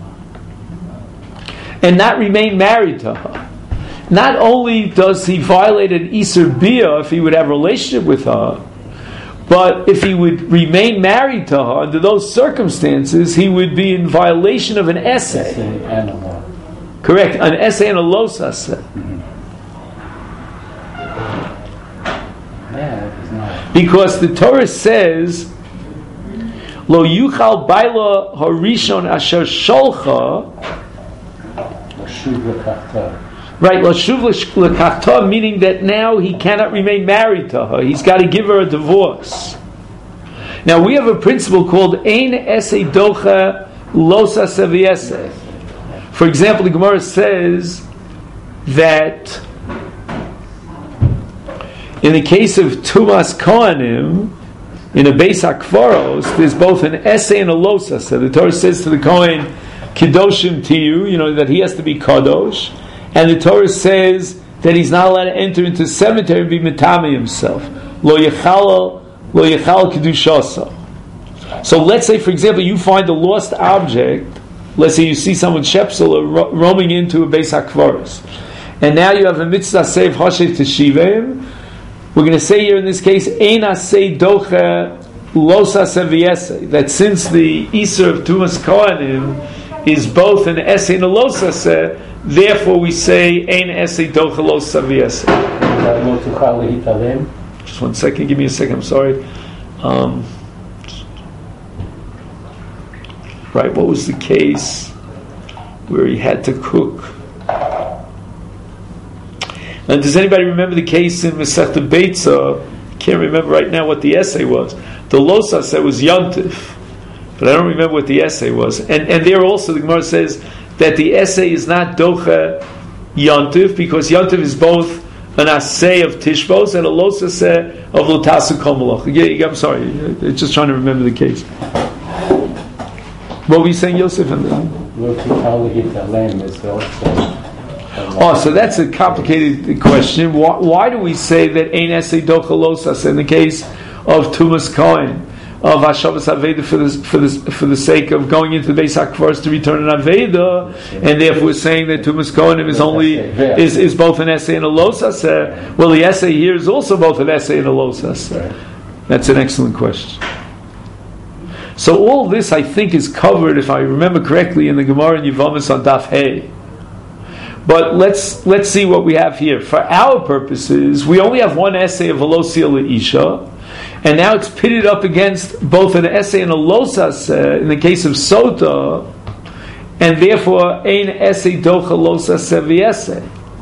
and not remain married to her. Not only does he violate an isur bia if he would have a relationship with her, but if he would remain married to her under those circumstances, he would be in violation of an essay. Correct, an essay and a losaseh. Because the Torah says, "Lo yuchal baila harishon asher sholcha." Right, l'shuv l'kachta, meaning that now he cannot remain married to her. He's got to give her a divorce. Now we have a principle called ein esei docha losaseh v'eseh. For example, the Gemara says that in the case of Tumas Kohanim, in a Beis HaKvaros, there's both an essay and a losaseh. The Torah says to the Kohen, Kedoshim Tiyu, you know, that he has to be Kadosh. And the Torah says that he's not allowed to enter into the cemetery and be metame himself. Lo yechal, lo yechal kedushasa. So let's say, for example, you find a lost object. Let's say you see someone shepsel ro- roaming into a Beis HaKvaros. And now you have a mitzvah seif hashev teshivim. We're going to say here in this case, ein asei docha losaseh v'eseh. That since the Isur of Tumas Kohanim is both an essay and a losaseh, therefore we say ein essay docha losaseh v'eseh. Just one second, give me a second, I'm sorry. Um, right, what was the case where he had to cook? And does anybody remember the case in Masechta Beitza? I can't remember right now what the essay was. The Losa said was Yontif, but I don't remember what the essay was. And and there also the Gemara says that the essay is not Docha Yontif, because Yontif is both an assay of Tishbos and a Losa say of Lotasu Kol Malach. Yeah, I'm sorry, I'm just trying to remember the case. What were you saying, Yosef? Oh, so that's a complicated question. Why, why do we say that Ein Esei Docha Losas in the case of Tumas Kohen, of Hashavas Aveda for the, for the for the sake of going into the Beis HaKvaros to return an Aveda, and therefore we're saying that Tumas Kohen is only is, is both an essay and a Losas? Well, the essay here is also both an essay and a Losas. That's an excellent question. So all this, I think, is covered, if I remember correctly, in the Gemara in Yevamos on Daf Hey. But let's let's see what we have here. For our purposes, we only have one essay of Velosia Leisha, and now it's pitted up against both an essay and a Losas uh, in the case of Sota, and therefore ein essay docha Losas v'essay.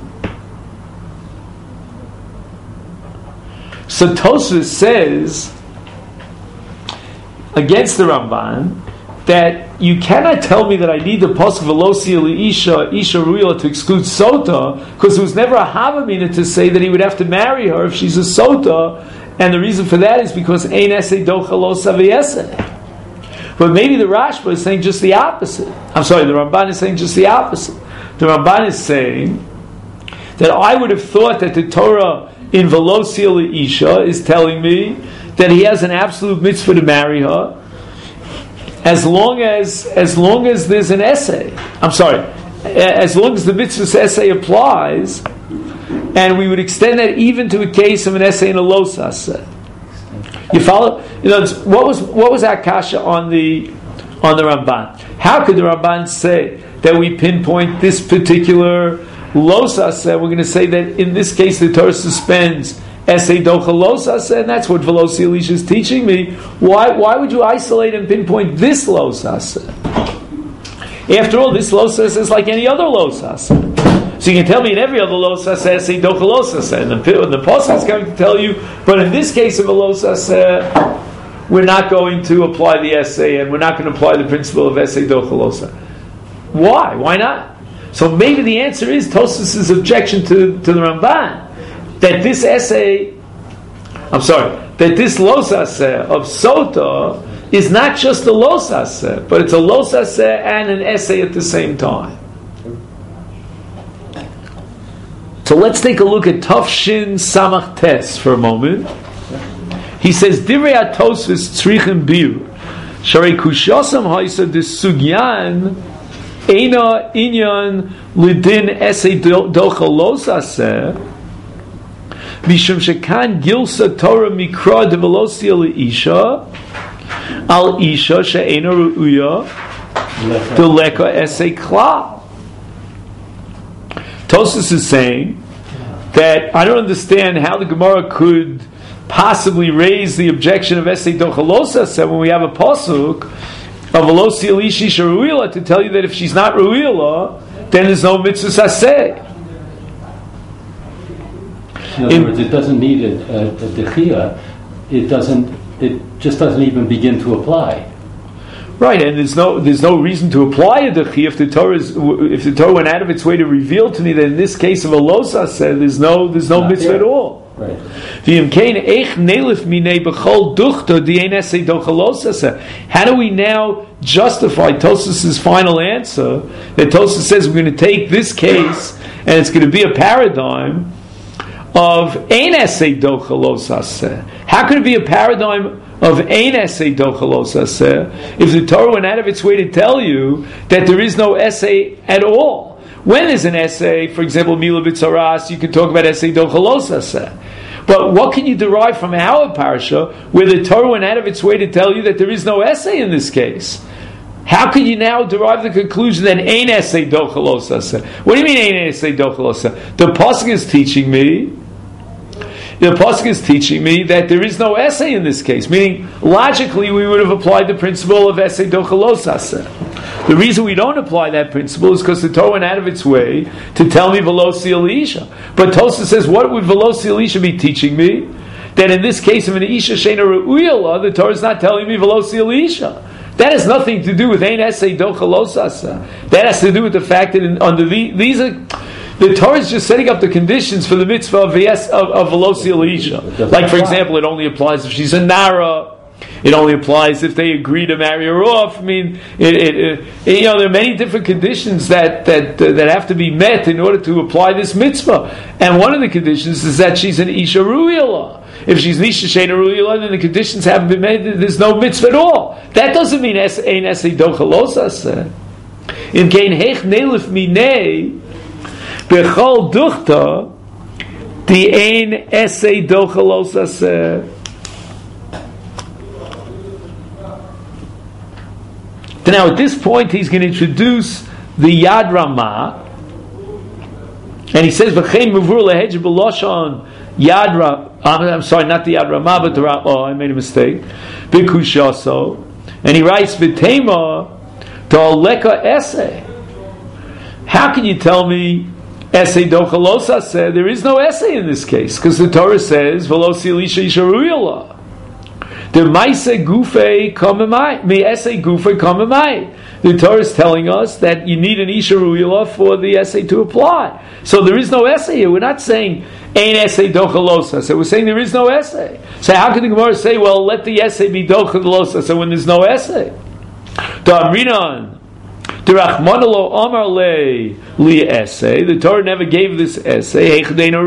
So Tosfos says against the Ramban that you cannot tell me that I need the pasuk Velosia Leisha Isha Ruila to exclude Sota, because there was never a Havamina to say that he would have to marry her if she's a Sota, and the reason for that is because Ein Esei Docha Losa V'Esei. But maybe the Rashba is saying just the opposite. I'm sorry, the Ramban is saying just the opposite. The Ramban is saying that I would have thought that the Torah in Velosia Leisha is telling me that he has an absolute mitzvah to marry her, as long as as long as there's an essay. I'm sorry, as long as the mitzvah's essay applies, and we would extend that even to a case of an essay and a losas. You follow? You know, what was what was Akasha on the on the Ramban? How could the Ramban say that we pinpoint this particular losas? We're going to say that in this case the Torah suspends essay docha losas, and that's what Velosia Leisha is teaching me. Why why would you isolate and pinpoint this losas? After all, this losas is like any other losas. So you can tell me in every other losas essay docha losas, and the, the pasuk is going to tell you, but in this case of a losas, uh, we're not going to apply the essay, and we're not going to apply the principle of essay docha losa. Why? Why not? So maybe the answer is Tosfos' objection to, to the Ramban, that this essay, I'm sorry, that this losas of Sota is not just a losas, but it's a losas and an essay at the same time. So let's take a look at Tafshin Samach Tes for a moment. He says, Divrei HaTosfos tzrichen bir, sharei kushasam ha'isa desugyan eina inyan lidin essay docha losas, Mishum shekan gilsa Torah mikra de Velosia Leisha al isha she'ena ru'uya de leka essay klal. Tosfos is saying that I don't understand how the Gemara could possibly raise the objection of essay docha losas when we have a pasuk of Velosia Leisha ru'ila to tell you that if she's not ru'ila, then there's no mitzvah saseh. In other words, it doesn't need a, a, a dechia. It doesn't. It just doesn't even begin to apply. Right, and there's no there's no reason to apply a dechia if the Torah is, if the Torah went out of its way to reveal to me that in this case of a losa said there's no there's no Not mitzvah there. at all. Right. How do we now justify Tosfos' final answer that Tosfos says we're going to take this case and it's going to be a paradigm of ein essay docha losaseh? How could it be a paradigm of ein essay docha losaseh if the Torah went out of its way to tell you that there is no essay at all? When there's an essay, for example, Mila B'Tzaras, you can talk about essay docha losaseh. But what can you derive from our parsha where the Torah went out of its way to tell you that there is no essay in this case? How can you now derive the conclusion that ein essay docha losaseh? What do you mean ein essay docha losaseh? The pasuk is teaching me The pasuk is teaching me that there is no essay in this case. Meaning, logically, we would have applied the principle of essay dochalos aseh. The reason we don't apply that principle is because the Torah went out of its way to tell me velosi elisha. But Tosafos says, what would velosi elisha be teaching me? That in this case of an isha sheina re'uyala, the Torah is not telling me velosi elisha. That has nothing to do with ein essay dochalos aseh. That has to do with the fact that in, under the, these are. The Torah is just setting up the conditions for the mitzvah of yes, of, of velosi elisha. Like, for example, it only applies if she's a nara. It only applies if they agree to marry her off. I mean, it, it, it, you know, there are many different conditions that that uh, that have to be met in order to apply this mitzvah. And one of the conditions is that she's an isha ru'ila. If she's an isha sheina ru'ila, then the conditions haven't been made. There's no mitzvah at all. That doesn't mean ein essay dochalos aseh. In kein hech nelif minei. Bechol duchta, the ein essay dochalos aseh. Now, at this point, he's going to introduce the Yad Ramah, and he says, "V'chein muvur lehedge b'loshon Yad Ramah." I'm sorry, not the Yad Ramah, but the Ramah. Oh, I made a mistake. B'kushaso, and he writes, "V'tema to leka essay." How can you tell me? Essay dochalos aseh. There is no essay in this case because the Torah says velosi elisha isha ru'ila. The ma'aseh gufei kamemai, me essay gufei kamemai. The Torah is telling us that you need an isha ru'ila for the essay to apply. So there is no essay here. We're not saying ein essay dochalos aseh. We're saying there is no essay. So how can the Gemara say, well, let the essay be dochalos aseh when there's no essay? Damrinan. The Rachmanolo Amar Le Li essay. The Torah never gave this essay.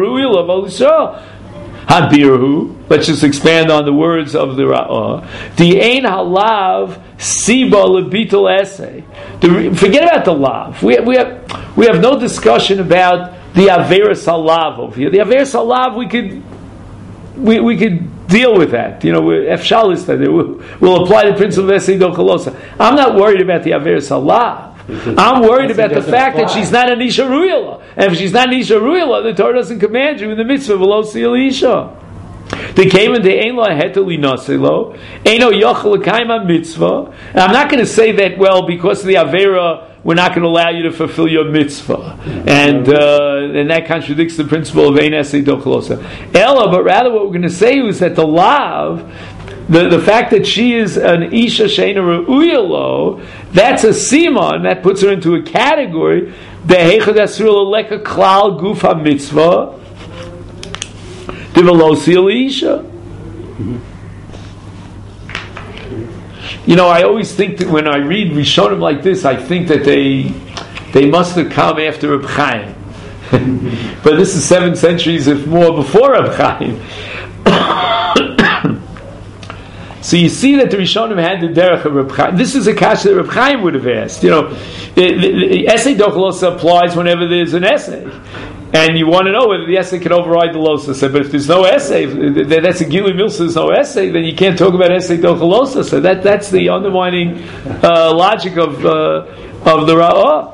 Habirhu. Let's just expand on the words of the Ra'ah. The Ein Halav Siba Lebitul essay. Forget about the lav. We we have we have no discussion about the Averis Halav over here. The Averis Halav we could we we could deal with that. You know, Efshalis that we'll, we'll apply the principle of essay dochalos. I'm not worried about the Averis Halav. I'm worried about the fact apply. that she's not an isha ru'ila. And if she's not an isha ru'ila, the Torah doesn't command you in the mitzvah velosi elisha. They came in the ein la heteli naselo, eino yochel l'kaima mitzvah. And I'm not going to say that, well, because of the Avera, we're not going to allow you to fulfill your mitzvah. And uh, and that contradicts the principle of ein essay dochalos. Ella, but rather what we're going to say is that the lav, The, the fact that she is an isha sheina re'uyalo, that's a simon that puts her into a category. Behechad asur leka klal guf ha-mitzvah develosi elisha. You know, I always think that when I read Rishonim like this, I think that they they must have come after Reb Chaim. But this is seven centuries, if more, before Reb Chaim. So you see that the Rishonim had the derech of Reb Chaim. This is a kasha that Reb Chaim would have asked. You know, the, the, the essay dochalos applies whenever there's an essay, and you want to know whether the essay can override the losa. But if there's no essay, if that's a Gili Milsa, there's no essay, then you can't talk about essay dochalos. So that that's the undermining uh, logic of uh, of the Ra'ah.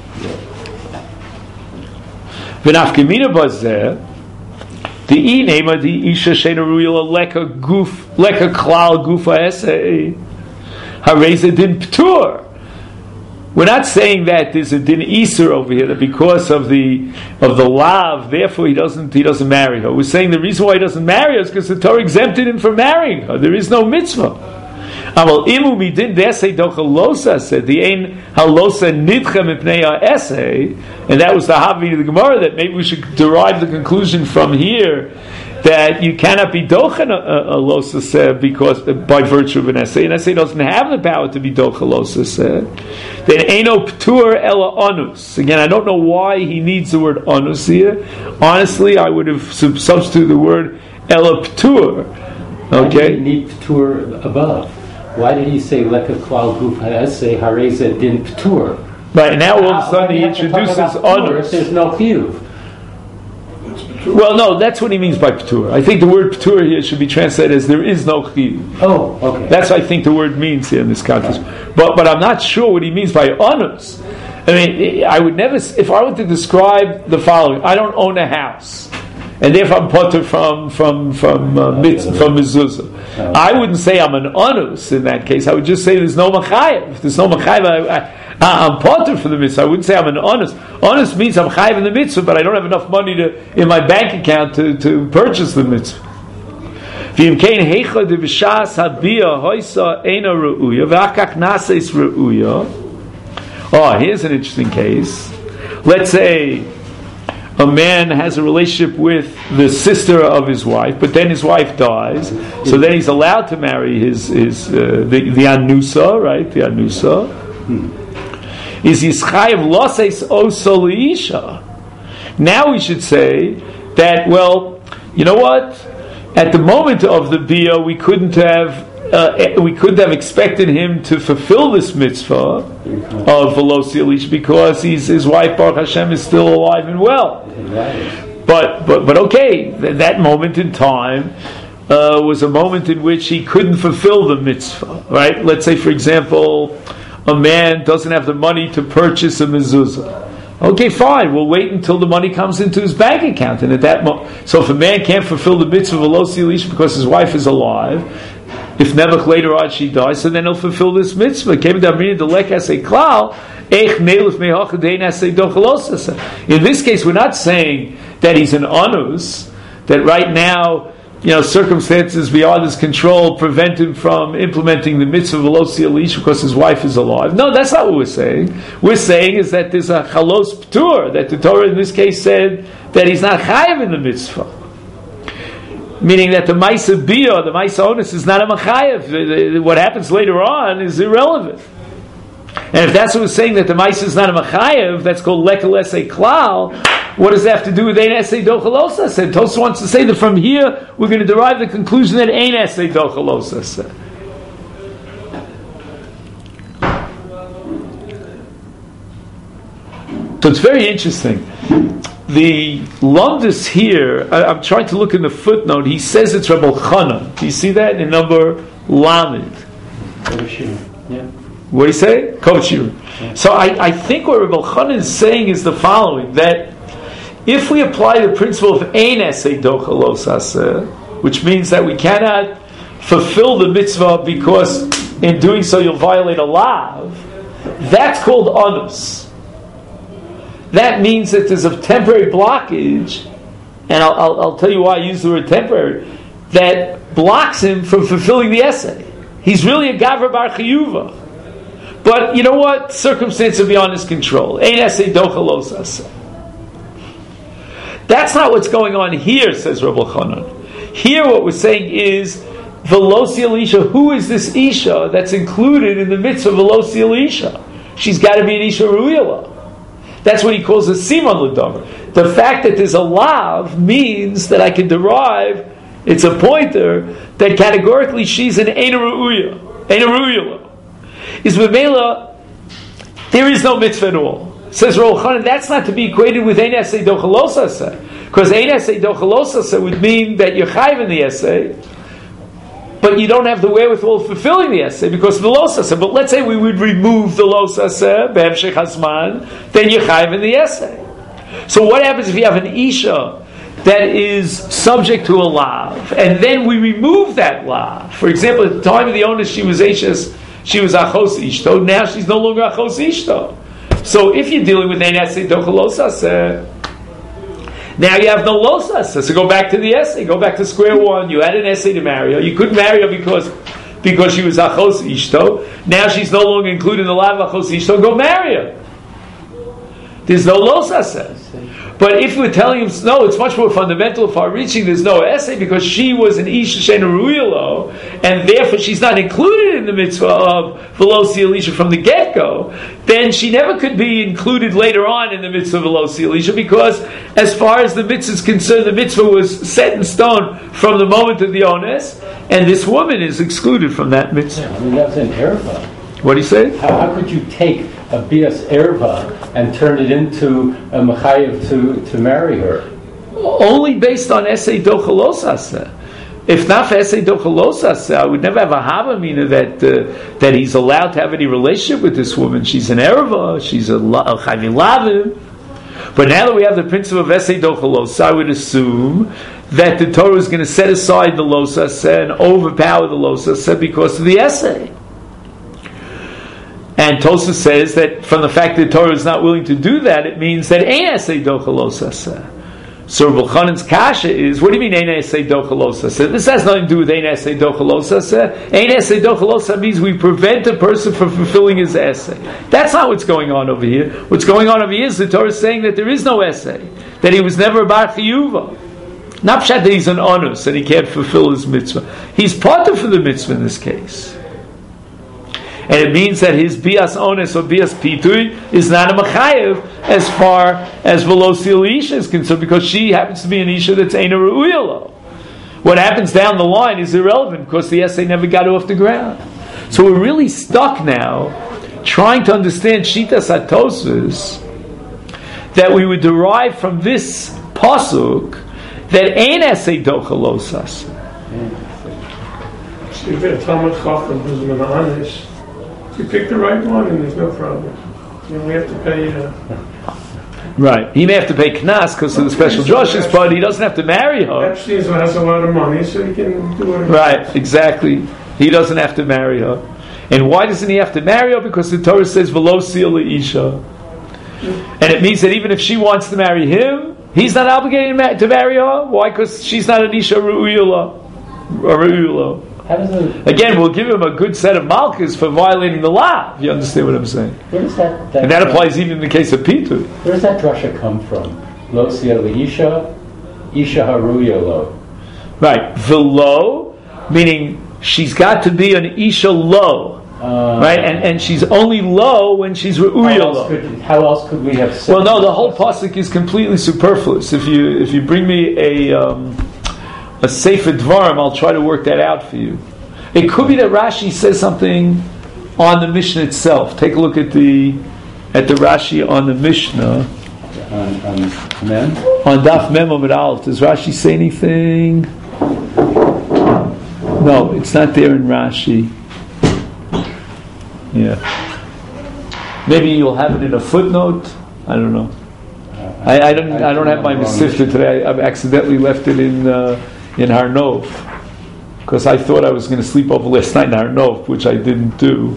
V'nafkamina bazeh. The e name of the isha sheina ru'ila leka guf leka klal gufa essay hareza din ptur. We're not saying that there's a din iser over here that because of the of the lav, therefore he doesn't he doesn't marry her. We're saying the reason why he doesn't marry her is because the Torah exempted him from marrying her. There is no mitzvah. Aval imu midin d'essay dochalosa said the ein halosa nidcha mipnei essay, and that was the havi of the Gemara that maybe we should derive the conclusion from here that you cannot be dochan a losa said because uh, by virtue of an essay. An essay doesn't have the power to be dochalosa said. Then eino ptur ela onus. Again, I don't know why he needs the word onus here. Honestly, I would have substituted the word ela ptur. Okay, you need ptur above. Why did he say leka klal guf ha'essay hareza din ptur? Right, now all of a sudden he introduces onus. There's no chiyuv. Well, no, that's what he means by ptur. I think the word ptur here should be translated as there is no chiyuv. Oh, okay. That's what I think the word means here in this context. But but I'm not sure what he means by onus. I mean, I would never, if I were to describe the following, I don't own a house. and therefore I'm potter from from from uh, mitz, from mezuzah. I wouldn't say I'm an onus in that case. I would just say there's no machayev. There's no machayev. I, I, I'm potter for the mitzvah. I wouldn't say I'm an honest. Honest means I'm chayiv in the mitzvah, but I don't have enough money to in my bank account to, to purchase the mitzvah. Oh, here's an interesting case. Let's say a man has a relationship with the sister of his wife, but then his wife dies, so then he's allowed to marry his his uh, the the anusa, right? The anusa. Hmm. Is Yischayev Loses Oso Leisha. Now we should say that, well, you know what? At the moment of the bia, we couldn't have uh, we couldn't have expected him to fulfill this mitzvah of Velosi Elisha because he's, his wife Baruch Hashem is still alive and well. But but but okay, th- that moment in time uh, was a moment in which he couldn't fulfill the mitzvah. Right? Let's say, for example, a man doesn't have the money to purchase a mezuzah. Okay, fine. We'll wait until the money comes into his bank account. And at that moment, so if a man can't fulfill the mitzvah of Velosi Elisha because his wife is alive, if never later on she dies, so then he'll fulfill this mitzvah. In this case, we're not saying that he's an anus, that right now, you know, circumstances beyond his control prevent him from implementing the mitzvah of Velosi Elisha because his wife is alive. No, that's not what we're saying. We're saying is that there's a chalos p'tur, that the Torah in this case said that he's not chayiv in the mitzvah. Meaning that the Maisa Bia, the Maisa Onus, is not a machayev. What happens later on is irrelevant. And if that's what we're saying, that the Maisa is not a machayev, that's called lekel esei klal. What does that have to do with ein esei dochalosas? And Tosfos wants to say that from here we're going to derive the conclusion that ein esei dochalosas. So it's very interesting. The Lumdus here, I, I'm trying to look in the footnote, he says it's Rebbe Elchanan. Do you see that in number Lamed? Yeah. What do you say? Kovachir. Yeah. So I, I think what Rebbe Elchanan is saying is the following, that if we apply the principle of ein esei dochalosas, which means that we cannot fulfill the mitzvah because in doing so you'll violate a lav, that's called anus. That means that there's a temporary blockage, and I'll, I'll, I'll tell you why I use the word temporary, that blocks him from fulfilling the essay. He's really a Gavra Bar Chiyuva. But you know what? Circumstances are beyond his control. Ein esei dochalosas. That's not what's going on here, says Rebbe Elchanan. Here what we're saying is Velosi Elisha. Who is this Isha that's included in the mitzvah of Velosi Elisha? She's got to be an Isha Ru'ila. That's what he calls a Simon L'Davar. The fact that there's a lav means that I can derive, it's a pointer, that categorically she's an Ein Ru'ila. Ein Ru'ila. Is Memela, there is no mitzvah at all. Says Rebbe Elchanan, that's not to be equated with ein esei dochalosas, because ein esei dochalosas would mean that you're chayiv in the essay, but you don't have the wherewithal of fulfilling the essay because of the losas. But let's say we would remove the losas be'emshech hazman, then you're chayiv in the essay. So what happens if you have an isha that is subject to a lav, and then we remove that lav? For example, at the time of the onus, she was ashes, she was achos ishto. Now she's no longer achos ishto. So if you're dealing with ein esei dochalosas, now you have no losas. So go back to the essay. Go back to square one. You had an essay to marry her. You couldn't marry her because because she was achos ishto. Now she's no longer included in the lav achos ishto. Go marry her. There's no losas. But if we're telling him, no, it's much more fundamental, far-reaching, there's no essay because she was an Isha Sheina Ru'ila, and therefore she's not included in the mitzvah of Velosi Elisha from the get-go, then she never could be included later on in the mitzvah of Velosi Elisha because as far as the mitzvah is concerned, the mitzvah was set in stone from the moment of the onus, and this woman is excluded from that mitzvah. Yeah, I mean, that's an erva. What do you say? How, how could you take a bias erva and turn it into a mechayev to, to marry her? Only based on esei dochalosas. If not for esei dochalosas, I would never have a havamina that uh, that he's allowed to have any relationship with this woman. She's an erva. She's a, a chayvim lavim. But now that we have the principle of Esei Dochalosa, I would assume that the Torah is going to set aside the Losasa and overpower the Losasa because of the Esei. And Tosafos says that from the fact that the Torah is not willing to do that, it means that Ein Esei Dochalosasa. So Reb Elchanan's kasha is, what do you mean Ein Esei Dochalosasa? This has nothing to do with Ein Esei Dochalosasa. Ein Esei Dochalosasa means we prevent a person from fulfilling his essay. That's not what's going on over here. What's going on over here is the Torah is saying that there is no essay, that he was never a bar chiyuva. Not pshat that he's an onus and he can't fulfill his mitzvah. He's part of the mitzvah in this case. And it means that his bias onus or bias pitui is not a machayev as far as velosil isha is concerned, because she happens to be an isha that's ein a ru'uyalo. What happens down the line is irrelevant because the essay never got off the ground. So we're really stuck now trying to understand shitas hatosfos that we would derive from this pasuk that ein essay dochalosas. So you've got a Talmud Chacham who's an honest. You pick the right one and there's no problem. You only have to pay... Uh, right. He may have to pay knas because of the special drushes, but he doesn't have to marry her. Epstein has a lot of money, so he can do whatever. Right, exactly. He doesn't have to marry her. And why doesn't he have to marry her? Because the Torah says, V'lo sil isha. And it means that even if she wants to marry him, he's not obligated to marry her. Why? Because she's not an isha ru'uyala. Again, we'll give him a good set of malchus for violating the law. If you understand what I'm saying? Where does that, that and that applies even in the case of Pitu. Where does that drasha come from? Lo siyah isha, isha haruya lo. Right. The lo, meaning she's got to be an isha lo. Uh, right? And and she's only lo when she's ru'uya lo. How else could we have said? Well, no, the whole pasuk is completely superfluous. If you if you bring me a... Um, a Sefer Dvarim, I'll try to work that out for you. It could be that Rashi says something on the Mishnah itself. Take a look at the at the Rashi on the Mishnah. On, on Mem? On Daf Mem Amud Aleph. Does Rashi say anything? No, it's not there in Rashi. Yeah. Maybe you'll have it in a footnote. I don't know. I, I don't. I don't have my Mesifta today. I, I've accidentally left it in uh, in Har Nov because I thought I was going to sleep over last night in Har Nov, which I didn't do.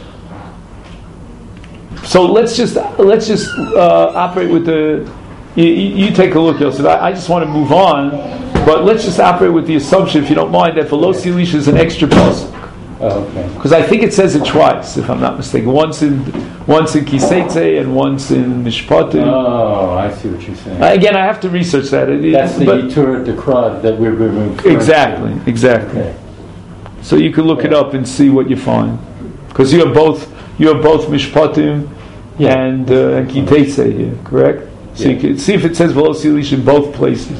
So let's just let's just uh, operate with the. You, you take a look, Yosef. I, I just want to move on, but let's just operate with the assumption, if you don't mind, that V'lo Silish is an extra pasuk. Oh, okay. Because I think it says it twice, if I'm not mistaken. Once in once in Kiseitze and once in Mishpatim. Oh, I see what you're saying. Uh, again, I have to research that. It, That's the but, Yitur Dekrad that we're removing. Exactly, exactly. Okay. So you can look yeah. it up and see what you find. Because you have both you have both Mishpatim yeah. and uh, and Kiseitze here, correct? So yeah. you can see if it says V'lo Silish in both places.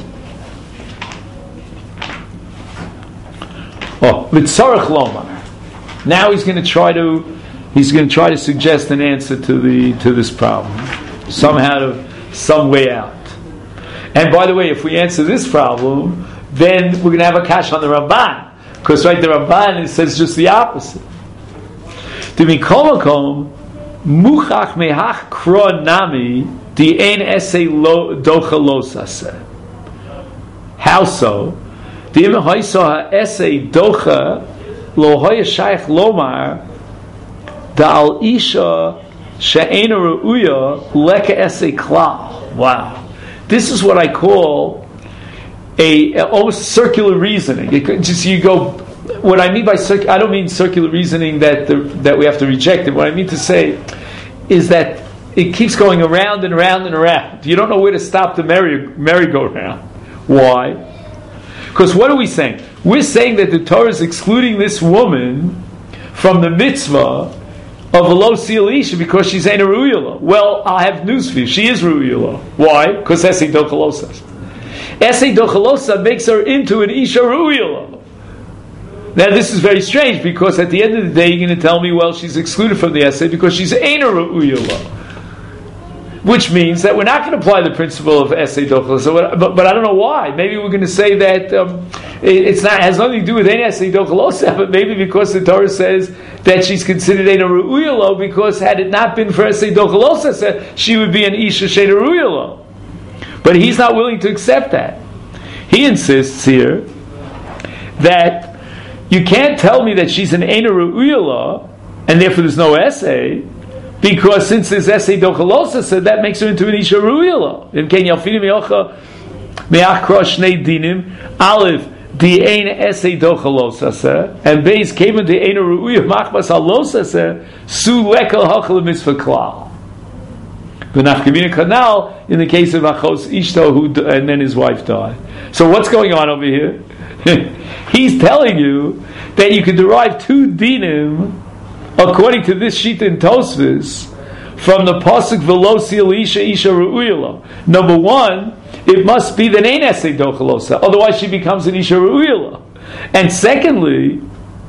Oh, Mitzarech Lomar. Now he's going to try to he's going to try to suggest an answer to the to this problem, somehow to some way out. And by the way, if we answer this problem, then we're going to have a kash on the Ramban, because right, the Ramban it says just the opposite. To be komakom muchach mehach kro nami di ein esei lo dochalosase. How so? The im hoysa esei docha. Lo hoya shaykh lomar da al isha she'ena ru'uya leka ese klal. Wow, this is what I call a, a almost circular reasoning. It, just you go. What I mean by circ, I don't mean circular reasoning that the, that we have to reject it. What I mean to say is that it keeps going around and around and around. You don't know where to stop the merry merry-go-round. Why? Because what are we saying? We're saying that the Torah is excluding this woman from the mitzvah of V'lo Sil Isha because she's ain't a ru'uyala. Well, I have news for you. She is ru'uyala. Why? Because Esei Dochalosa. Esei Dochalosa makes her into an Isha ru'uyala. Now this is very strange because at the end of the day you're going to tell me, well, she's excluded from the Esei because she's ain't a ru'uyala. Which means that we're not going to apply the principle of Esei Dochalosa, but, but I don't know why. Maybe we're going to say that um, it, it's not has nothing to do with any Esei Dochalosa, but maybe because the Torah says that she's considered a Ru'uyalo, because had it not been for Esei Dochalosa, she would be an Isha Sheina Ru'uyalo. But he's not willing to accept that. He insists here that you can't tell me that she's an Eina Ru'uyala, and therefore there's no essay, because since there's essay Dochalosa, so that makes her into an Isha Ru'uyala. In Ken Yalfini Me'ocha Me'ach Kro Shnei Dinim, Aleph, the Eina essay Dochalosa, and Beis came into Eina Ru'uyah Machbas Halosa, Su Lekel Hachal Mitzvah Klal. The Nafkamina Kanal, in the case of Achos Ishto, who and then his wife died. So what's going on over here? He's telling you that you can derive two dinim according to this sheet in Tosfos from the pasuk Velosi Isha Isha Ru'uyala. Number one, it must be the Ein Esei Dochalosa, otherwise she becomes an Isha Ru'uyala. And secondly,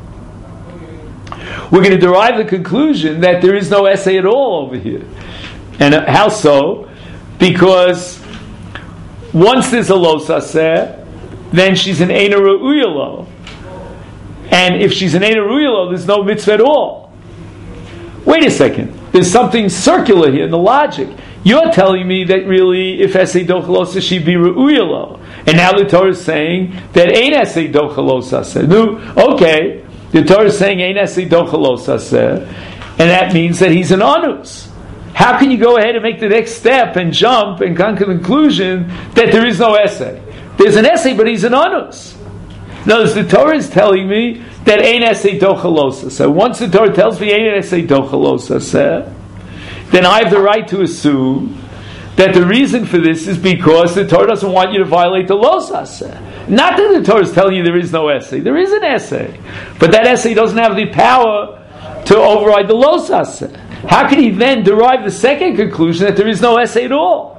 we're going to derive the conclusion that there is no essay at all over here. And how so? Because once there's a Lo Saseh, then she's an Eina Ru'uyala. And if she's an Eina Ru'uyala, there's no mitzvah at all. Wait a second. There's something circular here in the logic. You're telling me that really, if Esei Dochalosa, she'd be Ru'uyala. And now the Torah is saying that ain't Esei Dochalosa. No, okay. The Torah is saying ain't Esei Dochalosa. And that means that he's an Anus. How can you go ahead and make the next step and jump and come to the conclusion that there is no essay? There's an essay, but he's an Anus. Notice the Torah is telling me that ain't essay Dochalosa. So once the Torah tells me ain't essay Dochalosa, then I have the right to assume that the reason for this is because the Torah doesn't want you to violate the Losas. Not that the Torah is telling you there is no essay. There is an essay. But that essay doesn't have the power to override the Losas. How can he then derive the second conclusion that there is no essay at all?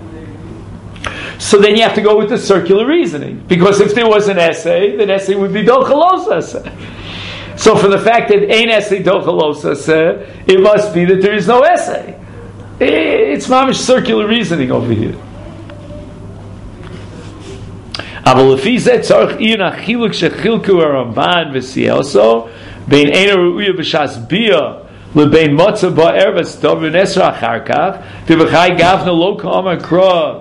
So then you have to go with the circular reasoning. Because if there was an essay, then essay would be Dochalosa. So from the fact that ain't essay Dochalosa, it must be that there is no essay. It's mamish circular reasoning over here. אבל לפי זה צריך עיון החילוק שחילקו הרמב"ן וסייעסו בין אינה ראויה בש"ס ביה לבין מוצא בערב הסתום ונסר אחר כך דבחי גפנה לא כאמר קרא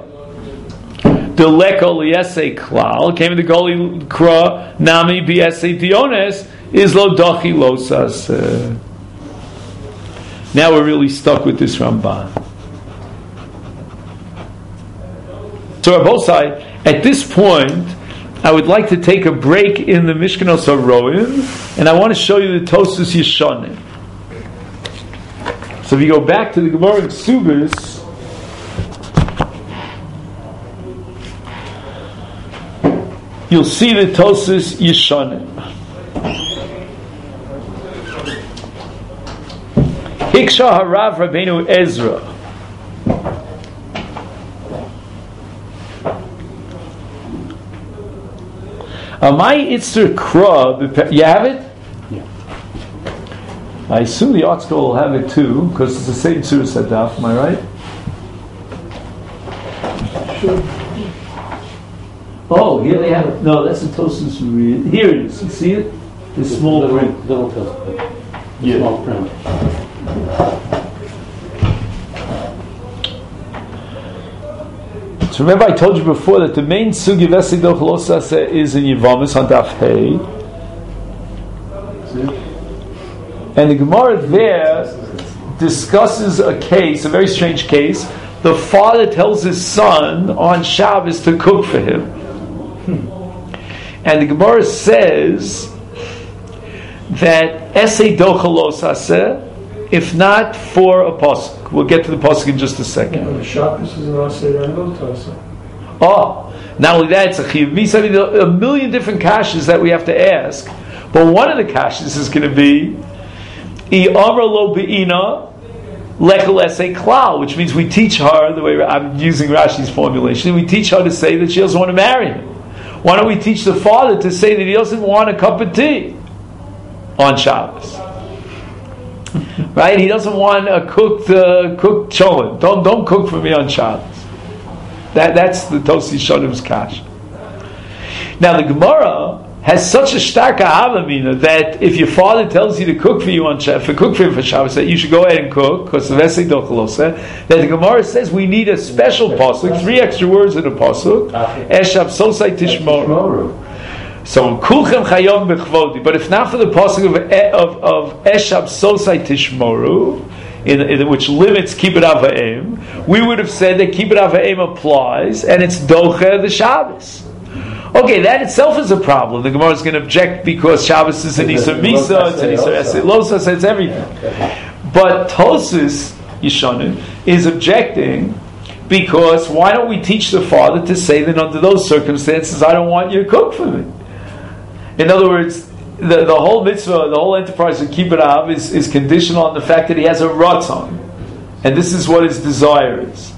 דלקו ליסי כלל came to go קרא נמי ביסי דיונס is lo dochi losas. Now we're really stuck with this Ramban. So Rabbosai, at this point, I would like to take a break in the Mishkanos HaRoim, and I want to show you the Tosfos Yeshanim. So if you go back to the Gemara in Ksubis, you'll see the Tosfos Yeshanim. Hiksha Harav Rabbeinu Ezra. Amai Itzur Kra, you have it? Yeah. I assume the art school will have it too, because it's the same Surah Sadaf, am I right? Sure. Oh, here they have it. No, that's the Tosfos read. Here it is. You see it? The small little, print. Little Tosfos. Yeah. Small print. So remember I told you before that the main sugi of Esei Dochalosa is in Yevamis on Daf Hey. And the Gemara there discusses a case, a very strange case. The father tells his son on Shabbos to cook for him. And the Gemara says that Esei Dochalosa, if not for a pasuk. We'll get to the pasuk in just a second. Yeah, the Shabbos is an Aseh and no Tasa. Oh, not only that, it's a chiyuv misa. I mean, a million different kashas that we have to ask. But one of the kashas is going to be I amar lo be'ina lekel esei klal, which means we teach her the way I'm using Rashi's formulation. We teach her to say that she doesn't want to marry him. Why don't we teach the father to say that he doesn't want a cup of tea on Shabbos? Right? He doesn't want a cooked uh, cooked cholent. Don't don't cook for me on Shabbos. That that's the Tosfos Yeshanim's kash. Now the Gemara has such a stark ahavamina that if your father tells you to cook for you on Shabbos, for cook for him for Shabbos, that you should go ahead and cook because of Esei Dochaloseh, that the Gemara says we need a special pasuk, three extra words in a pasuk, Eshab Sosai Tishmoru. So Kulchem Chayom Bechvodi. But if not for the pasuk of of, of Eshab Sosai Tishmoru, in, in which limits Kibbut Avayim, we would have said that Kibbut Avayim applies and it's Doche the Shabbos. Okay, that itself is a problem. The Gemara is going to object because Shabbos is an Isur Misa, it's an Isur Esei Losa, it's everything. But Tosus Yishanim is objecting because why don't we teach the father to say that under those circumstances I don't want you to cook for me? In other words, the, the whole mitzvah, the whole enterprise of Kibbut Av is, is conditional on the fact that he has a ratzon. And this is what his desire is.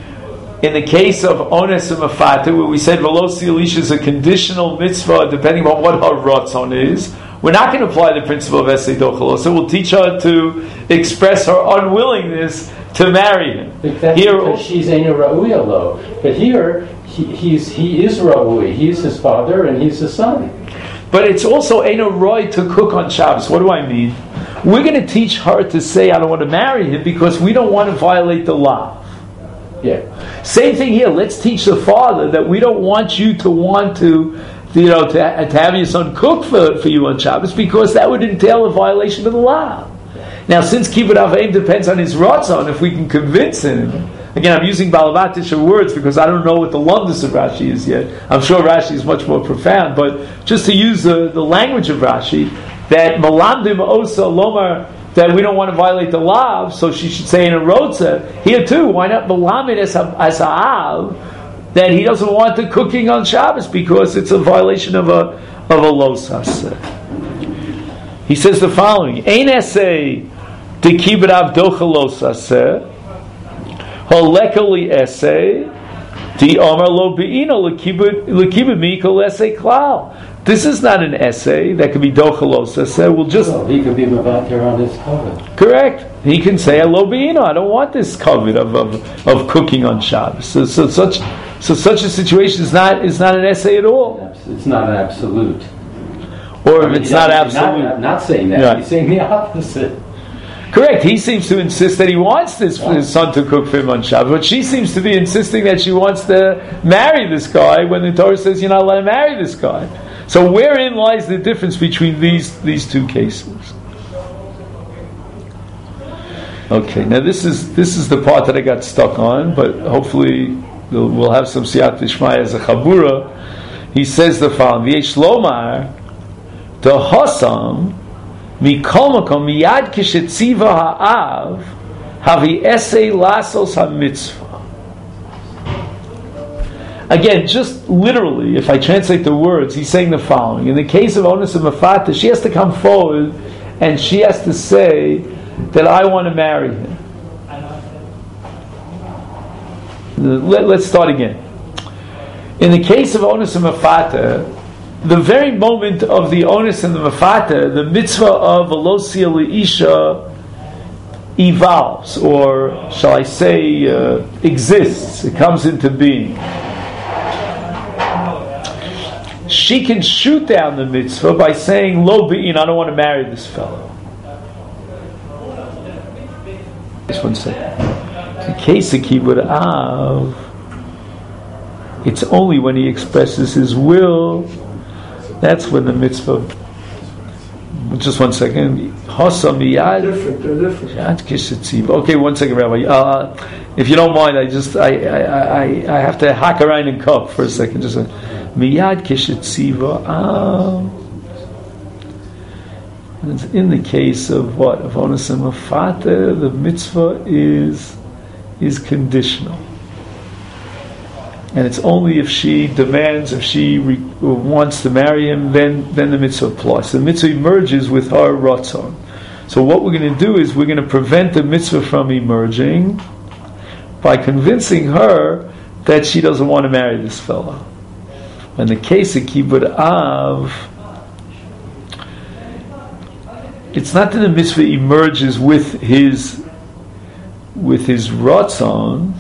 In the case of Ones and Mafata, where we said Velosi Elisha is a conditional mitzvah depending on what her ratzon is, we're not going to apply the principle of Esei Dochalo. So we'll teach her to express her unwillingness to marry him. That's here, because she's Eina Ra'uya lo. But here, he, he's, he is Ra'ui. He's his father and he's his son. But it's also Eina Roy to cook on Shabbos. What do I mean? We're going to teach her to say, I don't want to marry him because we don't want to violate the law. Yeah. Same thing here. Let's teach the father that we don't want you to want to, you know, to, to have your son cook for, for you on Shabbos because that would entail a violation of the law. Now, since Kibbut Avayim depends on his ratzon, if we can convince him, again, I'm using Balavatisha words because I don't know what the lumdus of Rashi is yet. I'm sure Rashi is much more profound, but just to use the, the language of Rashi, that Malamdim Osa Lomar, that we don't want to violate the law, so she should say in a rotza, here too, why not Malamid as Ha'av, that he doesn't want the cooking on Shabbos because it's a violation of a of a losas. He says the following: Ein essay de kibbut av docha losas holekoli essay de omar lo beino lekibbut lekibbut mikol essay klal. This is not an essay that could be docha losas. We'll just well, he could be mevater on his covet. Correct. He can say lo beino. I don't want this covet of, of of cooking on Shabbos. So, so such. So such a situation is not is not an essay at all. It's not an absolute. Or I if mean, it's not absolute. Not, not saying that. Yeah. He's saying the opposite. Correct. He seems to insist that he wants this yeah. his son to cook for him on Shabbos, but she seems to be insisting that she wants to marry this guy when the Torah says you're not allowed to marry this guy. So wherein lies the difference between these these two cases? Okay. Now this is this is the part that I got stuck on, but hopefully we'll have some siyat d'shmaya as a chabura. He says the following: V'yesh lomar the hosam mikol makom miyad kishetziva ha'av havi esei lasos hamitzvah. Again, just literally, if I translate the words, he's saying the following: in the case of Ones and Mafata, she has to come forward and she has to say that I want to marry him. Let, let's start again. In the case of Ones and Mafata, the very moment of the Ones and the Mafata, the mitzvah of Velosi Elisha evolves, or shall I say, uh, exists. It comes into being. She can shoot down the mitzvah by saying, Lo be'in, I don't want to marry this fellow. Just one second. In the case of Kibbut Av, it's only when he expresses his will, that's when the mitzvah. Just one second. They're different. They're different. Okay, one second, Rabbi. Uh, if you don't mind, I just I I, I, I have to hack around in cup for a second. Just miyad kishetziva. In the case of what of Ones and Mafata, the mitzvah is is conditional. And it's only if she demands, if she re- wants to marry him, then, then the mitzvah applies. So the mitzvah emerges with her ratzon. So what we're going to do is we're going to prevent the mitzvah from emerging by convincing her that she doesn't want to marry this fellow. In the case of Kibbut Av, it's not that the mitzvah emerges with his with his ratzon.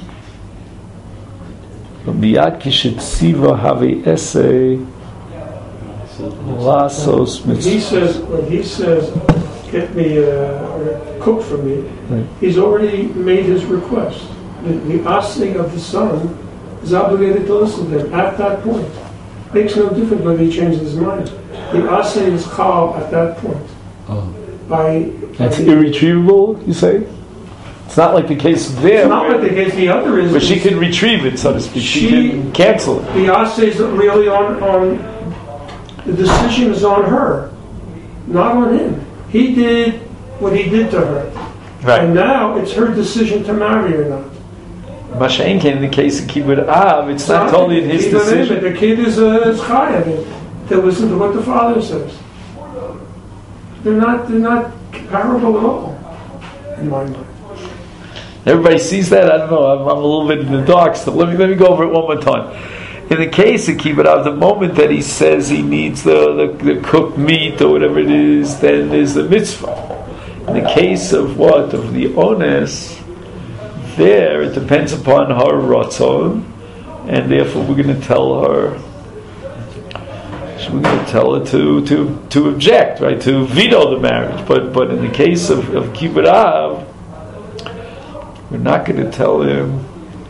Miyad kishetziva have essay Lasos When he mitzvah. says, when he says, get me, uh, or cook for me, Right. he's already made his request. The, the asking of the son is obligated to listen to him at that point. Makes no difference whether he changes his mind. The asking is chal at that point. Oh. By, That's by the, irretrievable, you say? It's not like the case there. it's not like the case. The other is, But she can retrieve it, so to speak. She, She- can cancel it. the asking is really on, on, the decision is on her, not on him. He did what he did to her. And now it's her decision to marry or not. Mashain came in the case of Kibbutz Av, it's not totally in his Even if decision. The kid is a is chai. I mean, they listen to what the father says. They're not. They're not comparable at all, in my mind. Everybody sees that? I don't know. I'm, I'm a little bit in the dark still. Let me let me go over it one more time. In the case of Kibbutz Av, the moment that he says he needs the, the, the cooked meat or whatever it is, then there's the mitzvah. In the case of what? Of the ones, there it depends upon her ratzon, and therefore we're going to tell her, we're going to tell her to, to, to object, right? To veto the marriage. But but in the case of, of Kibbutz Av, we're not going to tell him.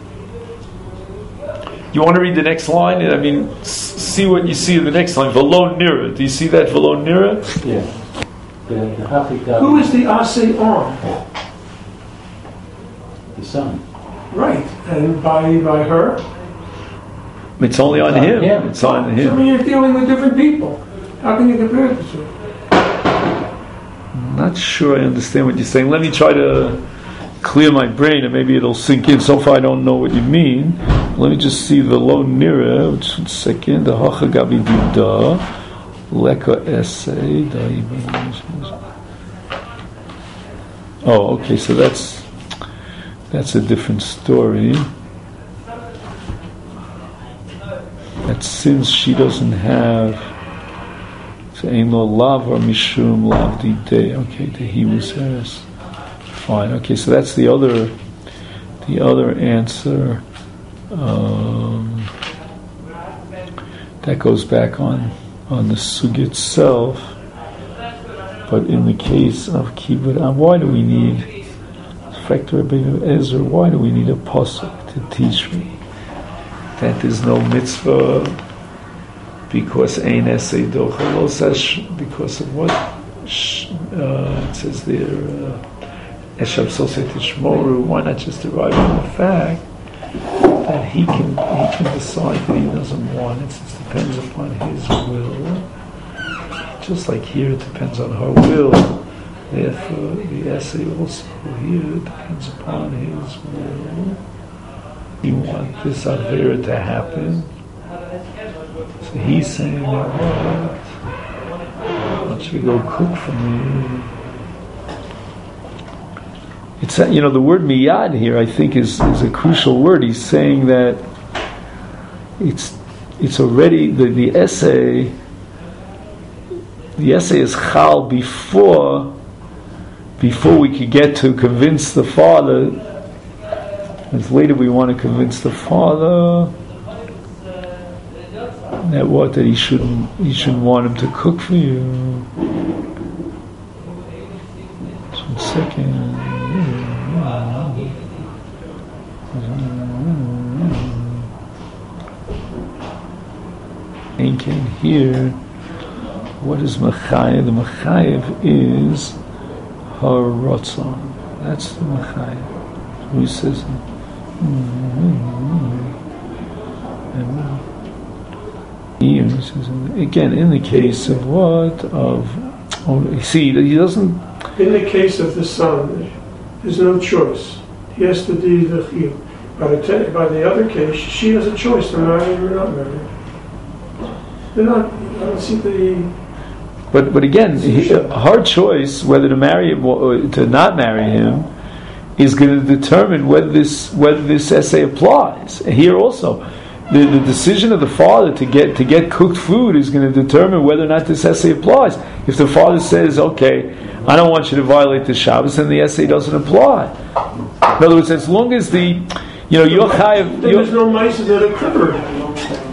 You want to read the next line? I mean, s- see what you see in the next line. Velo nira. Do you see that? Velo nira? Yeah. The, the Hafik Who is the asay on? the son. Right, and by by her. It's only on It's on him. him. It's on So, I him. mean, you're dealing with different people. How can you compare the two? I'm not sure I understand what you're saying. Let me try to clear my brain and maybe it'll sink in. So far I don't know what you mean. Let me just see the lo nira, which one second, the hacha gabi dida, leka essay, oh, okay, so that's that's a different story. That since she doesn't have so ain't no lav or mishum lav day. Okay, the he was hers. Fine. Okay, so that's the other the other answer. Um, that goes back on on the sug itself. But in the case of kibbutz, why do we need factor Ezra? Why do we need a pasuk to teach me that there's no mitzvah because ein esei docha says because of what? Uh, it says there. Eshab Sosei Tishmoru. Why not just derive from the fact that he can he can decide that he doesn't want it? It depends upon his will. Just like here, it depends on her will. Therefore, the essay also here depends upon his will. You want this avera to happen, so he's saying, "What? Why don't you go cook for me?" It's, you know, the word miyad here I think is, is a crucial word. He's saying that it's it's already the, the essay the essay is chal before before we could get to convince the father. As later we want to convince the father that what that he shouldn't he shouldn't want him to cook for you. Just one second. And can hear what is Machayev? The Machayev is her Ratzon. That's the Machayev. Who says again in the case of what? Of oh, see, he doesn't. In the case of the son, there's no choice. He has to do the chiyuv. By the, by the other case, she has a choice to marry him or not marry him. They're not, I don't see the... But but again, he, her choice whether to marry him or to not marry him is going to determine whether this whether this essay applies. Here also, the, the decision of the father to get to get cooked food is going to determine whether or not this essay applies. If the father says, "Okay, I don't want you to violate the Shabbos," then the essay doesn't apply. In other words, as long as the you know, you're chayav, There's no mice that occurred.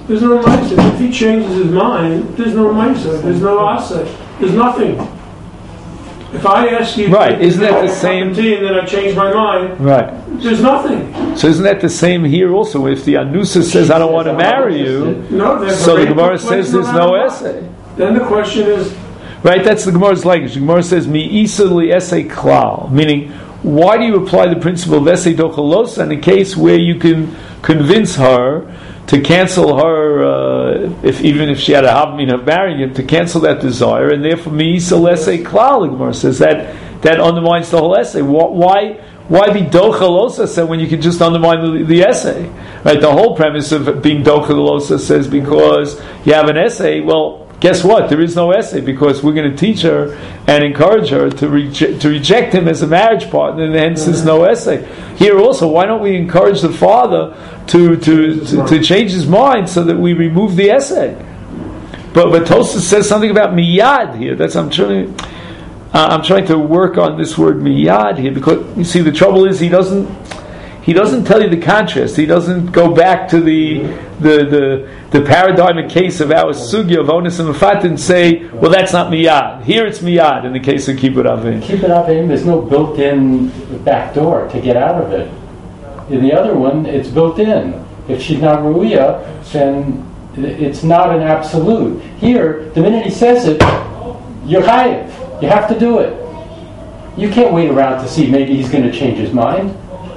There's no Maisa. If he changes his mind, there's no Maisa. There's no Asa. There's nothing. If I ask you, right? Isn't that the same? And then I change my mind, right? There's nothing. So isn't that the same here also? If the Anusa says, "I don't want to marry you," no, so the Gemara says there's no essay. Then the question is, right? That's the Gemara's language. The Gemara says, "Mi isa li essay klal," meaning, why do you apply the principle of essay dochalosa in a case where you can convince her to cancel her, uh, if even if she had a havmin of marrying him, to cancel that desire, and therefore mi isa essay klal? The Gemara says that that undermines the whole essay. Why? Why be dochalosa said when you can just undermine the, the essay? Right? The whole premise of being dochalosa says because you have an essay. Well, guess what? There is no essay because we're going to teach her and encourage her to reject to reject him as a marriage partner, and hence there's no essay. Here also, why don't we encourage the father to to, to, to change his mind so that we remove the essay? But but Tosfos says something about miyad here. That's I'm trying. Uh, I'm trying to work on this word miyad here because you see the trouble is he doesn't he doesn't tell you the contrast. He doesn't go back to the the the, the paradigmic case of our sugya of onus and mafat and say, well, that's not miyad. Here it's miyad in the case of kibbut avim. Kibbut avim, there's no built-in back door to get out of it. In the other one, it's built in. If she's not ruya, then it's not an absolute. Here, the minute he says it, you're chayiv. You have to do it. You can't wait around to see maybe he's going to change his mind.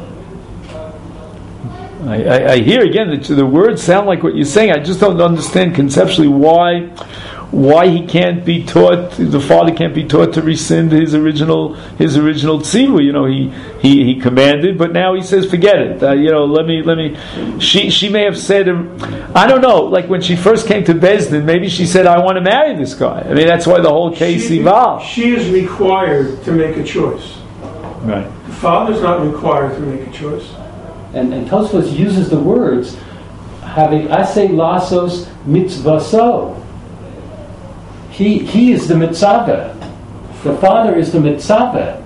I, I, I hear again that the words sound like what you're saying. I just don't understand conceptually why why he can't be taught. The father can't be taught to rescind his original his original tzivah. You know, he, he, he commanded, but now he says, forget it. Uh, you know, let me let me. She she may have said, I don't know. Like when she first came to Beis Din, maybe she said, I want to marry this guy. I mean, that's why the whole case she, evolved. She is required to make a choice. Right. The father's not required to make a choice. And, and Tosfos uses the words, having asay lasos mitzvaso. He he is the mitzvah. The father is the mitzvah.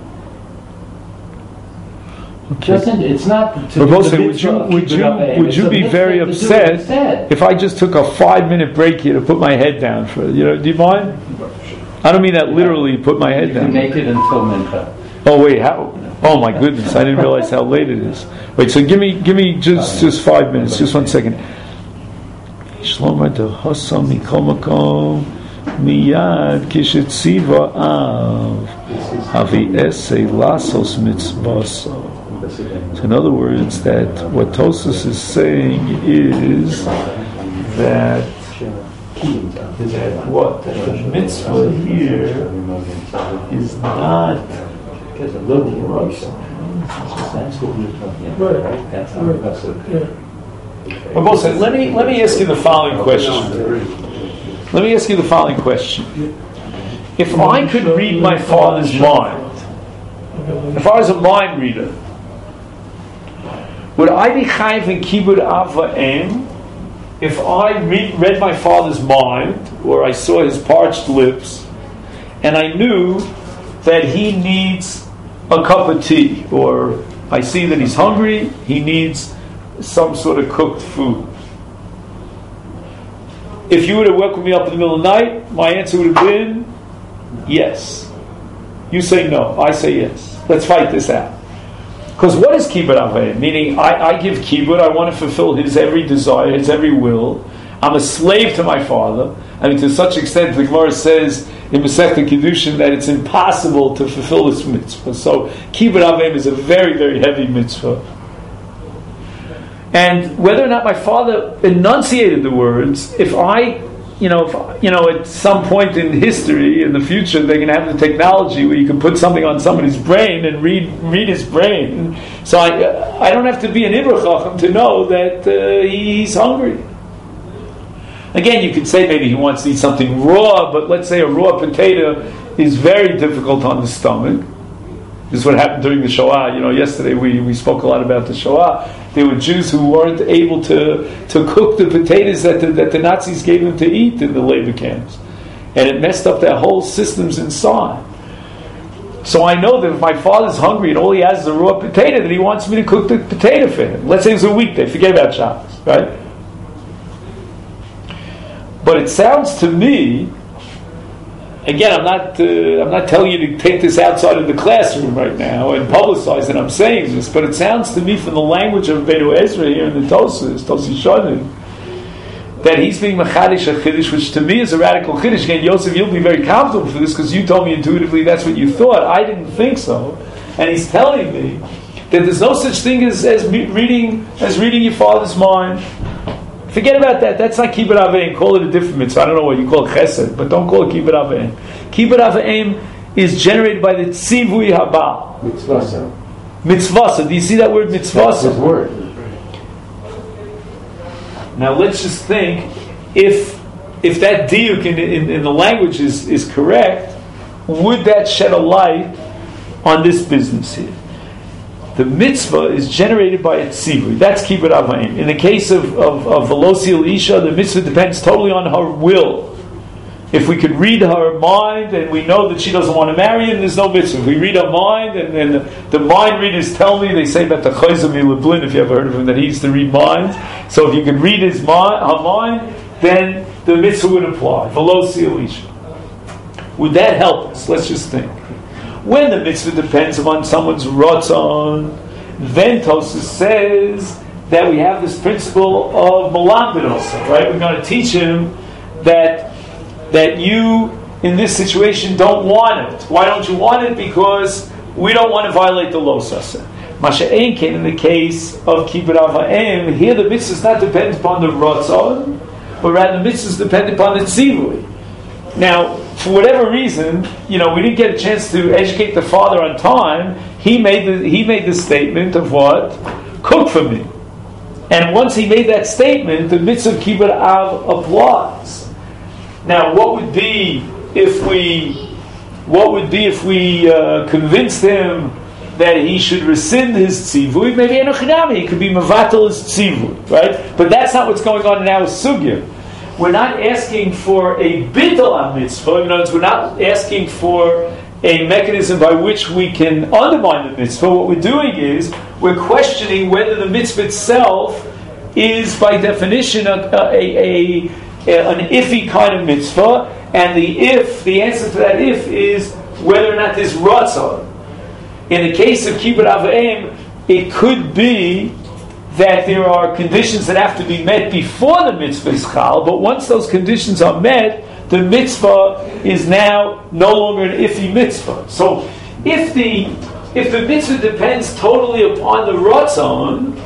Okay. Doesn't it's not. To But both the say, would you mitzvah of would you kibbut avim. would It's you a be mitzvah very to do what he upset said. if I just took a five minute break here to put my head down for you know? Do you mind? I don't mean that literally. Put my head You down. can make it until mincha. Oh wait, how? Oh my goodness! I didn't realize how late it is. Wait, so give me, give me just, just five minutes, just one second. Shlomo de Hossam mikol makom miyad kishetziva av havi esei lasos mitzvaso. So in other words, that what Tosfos is saying is that that what that the mitzvah here is not. Because a little Russian. That's what we're talking about, Right. right? That's how Right. that's it. Yeah. Well, both said, let me let me ask you the following question. Let me ask you the following question. If I could read my father's mind, if I was a mind reader, would I be chayiv in kibbut av va'em if I read, read my father's mind, or I saw his parched lips, and I knew that he needs a cup of tea, or I see that he's hungry, he needs some sort of cooked food. If you would have woken me up in the middle of the night, my answer would have been yes. You say no, I say yes. Let's fight this out. Because what is kibbut avayim? Meaning, I, I give kibbut, I want to fulfill his every desire, his every will. I'm a slave to my father. I mean, to such extent, the Gemara says in Masechta Kiddushin that it's impossible to fulfill this mitzvah. So, kibbut avayim is a very, very heavy mitzvah. And whether or not my father enunciated the words, if I, you know, if, you know, at some point in history, in the future, they're going to have the technology where you can put something on somebody's brain and read read his brain. So I, I don't have to be an Ibra Chacham to know that uh, he's hungry. Again, you could say maybe he wants to eat something raw, but let's say a raw potato is very difficult on the stomach. This is what happened during the Shoah. You know, yesterday we, we spoke a lot about the Shoah. There were Jews who weren't able to, to cook the potatoes that the, that the Nazis gave them to eat in the labor camps. And it messed up their whole systems inside. So I know that if my father's hungry and all he has is a raw potato, that he wants me to cook the potato for him. Let's say it's a weekday. Forget about Shabbos, right? But it sounds to me, again, I'm not uh, I'm not telling you to take this outside of the classroom right now and publicize that I'm saying this, but it sounds to me from the language of Beinu Ezra here in the Tosas, Tosi Shonim, that he's being machadish a chiddush, which to me is a radical chiddush. Again, Yosef, you'll be very comfortable for this because you told me intuitively that's what you thought. I didn't think so, and he's telling me that there's no such thing as, as reading as reading your father's mind. Forget about that. That's not kibbut aveim. Call it a different mitzvah. I don't know what you call it, chesed, but don't call it kibbut aveim. Kibbut aveim is generated by the tzivui haba. Mitzvasa. Mitzvasa. Do you see that word mitzvasa? That's his word. Now let's just think, if if that diuk in, in, in the language is, is correct, would that shed a light on this business here? The mitzvah is generated by a tzivui. That's kibbut avayim. In the case of, of, of Velosi Isha, the mitzvah depends totally on her will. If we could read her mind and we know that she doesn't want to marry him, there's no mitzvah. If we read her mind and then the, the mind readers tell me, they say about the Chayzam Leblin, if you ever heard of him, that he used to read minds. So if you could read his mind, her mind, then the mitzvah would apply. Velosi Isha. Would that help us? Let's just think. When the mitzvah depends upon someone's ratzon, then Tosas says that we have this principle of malambin also, right? We're going to teach him that that you, in this situation, don't want it. Why don't you want it? Because we don't want to violate the lo sasa. Masha ein came in the case of kibbut avayim. Here the mitzvah is not dependent upon the ratzon, but rather the mitzvah is dependent upon the tzivui. Now, for whatever reason, you know, we didn't get a chance to educate the father on time. He made the he made the statement of what? Cook for me. And once he made that statement, the mitzvah of kibbut av applies. Now, what would be if we what would be if we uh, convinced him that he should rescind his tzivui? Maybe enochinami, he could be mevatel his tzivui, right? But that's not what's going on in our sugya. We're not asking for a bittul on mitzvah. In other words, we're not asking for a mechanism by which we can undermine the mitzvah. What we're doing is we're questioning whether the mitzvah itself is, by definition, a, a, a, a an iffy kind of mitzvah. And the if, the answer to that if, is whether or not there's ratzon. In the case of kibbut avayim, it could be that there are conditions that have to be met before the mitzvah is chal, but once those conditions are met, the mitzvah is now no longer an iffy mitzvah. So, if the if the mitzvah depends totally upon the ratzon,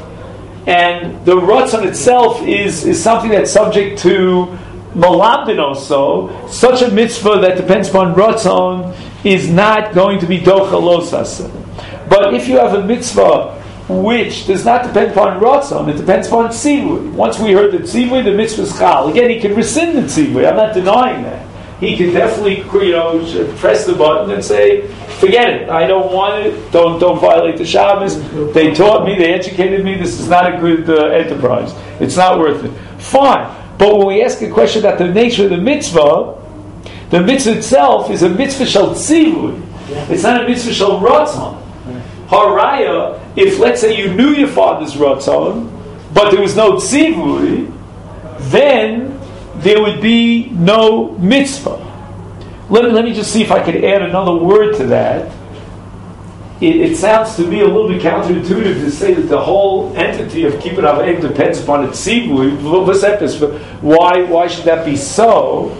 and the ratzon itself is, is something that's subject to malambin also, such a mitzvah that depends upon ratzon is not going to be docha lo sasa. But if you have a mitzvah which does not depend upon ratzon, it depends upon tzivui. Once we heard that tzivui, the mitzvah is chal. Again, he can rescind the tzivui. I'm not denying that. He can definitely, you know, press the button and say, "Forget it. I don't want it. Don't don't violate the Shabbos. They taught me. They educated me. This is not a good uh, enterprise. It's not worth it." Fine. But when we ask a question about the nature of the mitzvah, the mitzvah itself is a mitzvah shel tzivui. It's not a mitzvah shel ratzon. Haraya, if let's say you knew your father's ratzon, but there was no tzivui, then there would be no mitzvah. Let me, let me just see if I could add another word to that. It, it sounds to me a little bit counterintuitive to say that the whole entity of kibbut avayim depends upon its tzivui. Why, why should that be so?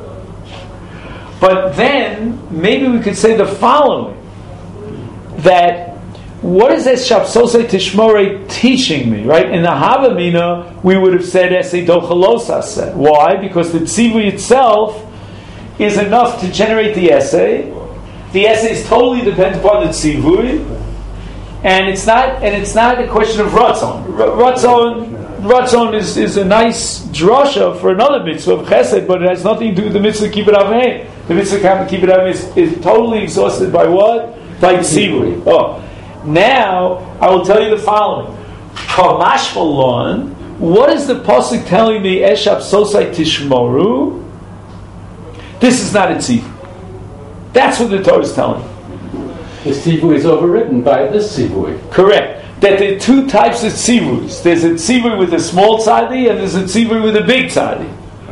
But then, maybe we could say the following, that what is Eshapsosei Tishmorei teaching me, right? In the Havamina, we would have said Esei Dochalosaseh. Why? Because the tzivui itself is enough to generate the essay. The essay is totally dependent upon the tzivui, and it's not and it's not a question of ratzon. Ratzon, ratzon is, is a nice drasha for another mitzvah of chesed, but it has nothing to do with the mitzvah of kibbut avayim. The mitzvah of kibbut avayim is, is totally exhausted by what? By tzivui. Oh. Now, I will tell you the following. Kamash Malon, what is the pasuk telling me? Eshap sosai tishmoru. This is not a tzivui. That's what the Torah is telling. The tzivui is overridden by this tzivui. Correct. That there are two types of tzivuis. There's a tzivui with a small tzadi, and there's a tzivui with a big tzadi.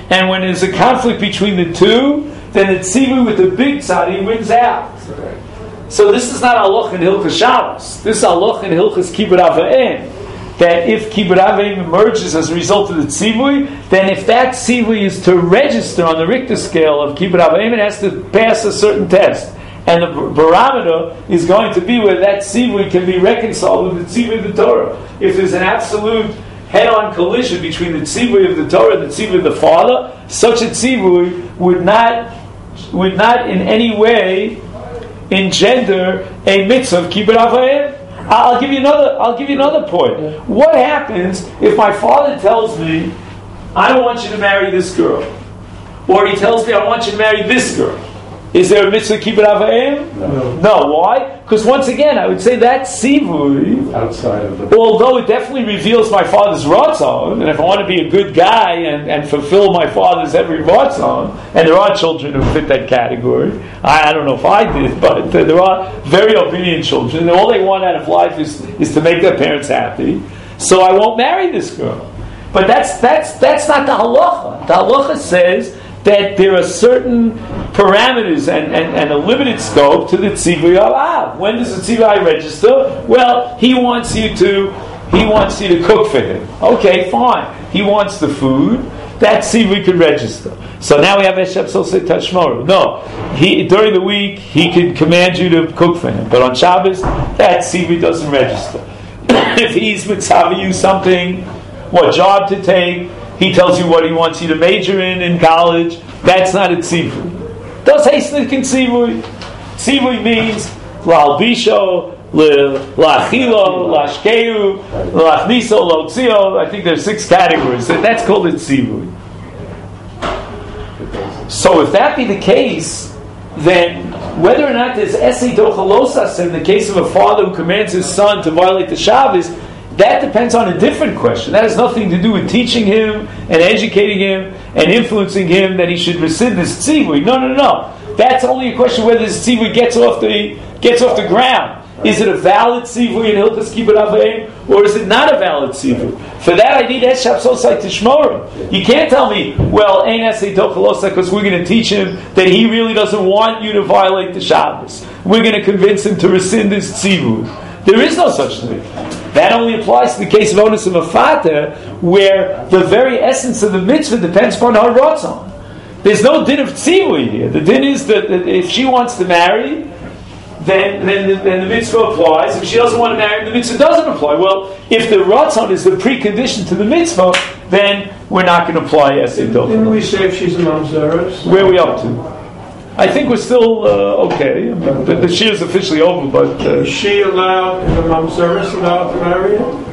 And when there's a conflict between the two, then the tzivui with the big tzadi wins out. So this is not halacha in Hilchas Shabbos. This is halacha in Hilchas Kibbud Av V'em. That if Kibbud Av V'em emerges as a result of the tzivui, then if that tzivui is to register on the Richter scale of Kibbud Av V'em, it has to pass a certain test. And the barometer is going to be where that tzivui can be reconciled with the tzivui of the Torah. If there's an absolute head-on collision between the tzivui of the Torah and the tzivui of the Father, such a tzivui would not would not in any way engender a mitzvah of Kibbud Av V'em. I'll give you another. I'll give you another point. What happens if my father tells me, "I don't want you to marry this girl," or he tells me, "I want you to marry this girl"? Is there a mitzvah Kibbud Av V'em? No. No. Why? Because once again, I would say that tzivui, outside of the... although it definitely reveals my father's ratzon, and if I want to be a good guy and, and fulfill my father's every ratzon, and there are children who fit that category, I, I don't know if I did, but there are very obedient children, and all they want out of life is, is to make their parents happy, so I won't marry this girl. But that's, that's, that's not the halacha. The halacha says that there are certain parameters and, and, and a limited scope to the tzivui alav. When does the tzivui register? Well, he wants you to he wants you to cook for him. Okay, fine. He wants the food. That tzivui could register. So now we have Eshab Sosei Tashmoru. No, he during the week he could command you to cook for him, but on Shabbos that tzivui doesn't register. If he's mitzvah you something, what job to take, he tells you what he wants you to major in in college, that's not a tzivui. Das heißt nicht in tzivui. Tzivui means la'albisho, la'achilo, la'ashkeu, la'achniso, la'otzio. I think there's six categories. That's called a tzivui. So if that be the case, then whether or not there's esei dochalosas in the case of a father who commands his son to violate the Shabbos, that depends on a different question. That has nothing to do with teaching him and educating him and influencing him that he should rescind this tzivui. No, no, no. That's only a question whether this tzivui gets off the gets off the ground. Is it a valid tzivui in Hilchas Kibbud Av V'em, or is it not a valid tzivui? For that, I need Eshab Sosai Tishmorim. You can't tell me, well, Ein Esei Dochalosa, because we're going to teach him that he really doesn't want you to violate the Shabbos. We're going to convince him to rescind this tzivui. There is no such thing. That only applies to the case of Onus and Mafata, where the very essence of the mitzvah depends upon her ratzon. There's no din of tzivui here. The din is that, that if she wants to marry, then then the, then the mitzvah applies. If she doesn't want to marry, the mitzvah doesn't apply. Well, if the ratzon is the precondition to the mitzvah, then we're not going to apply esei dochel. Didn't we say if she's a mamzeres? Where are we up to? I think we're still uh, okay. I mean, the, the shir is officially over, but uh, is she allowed, is a mamzeres allowed to marry him?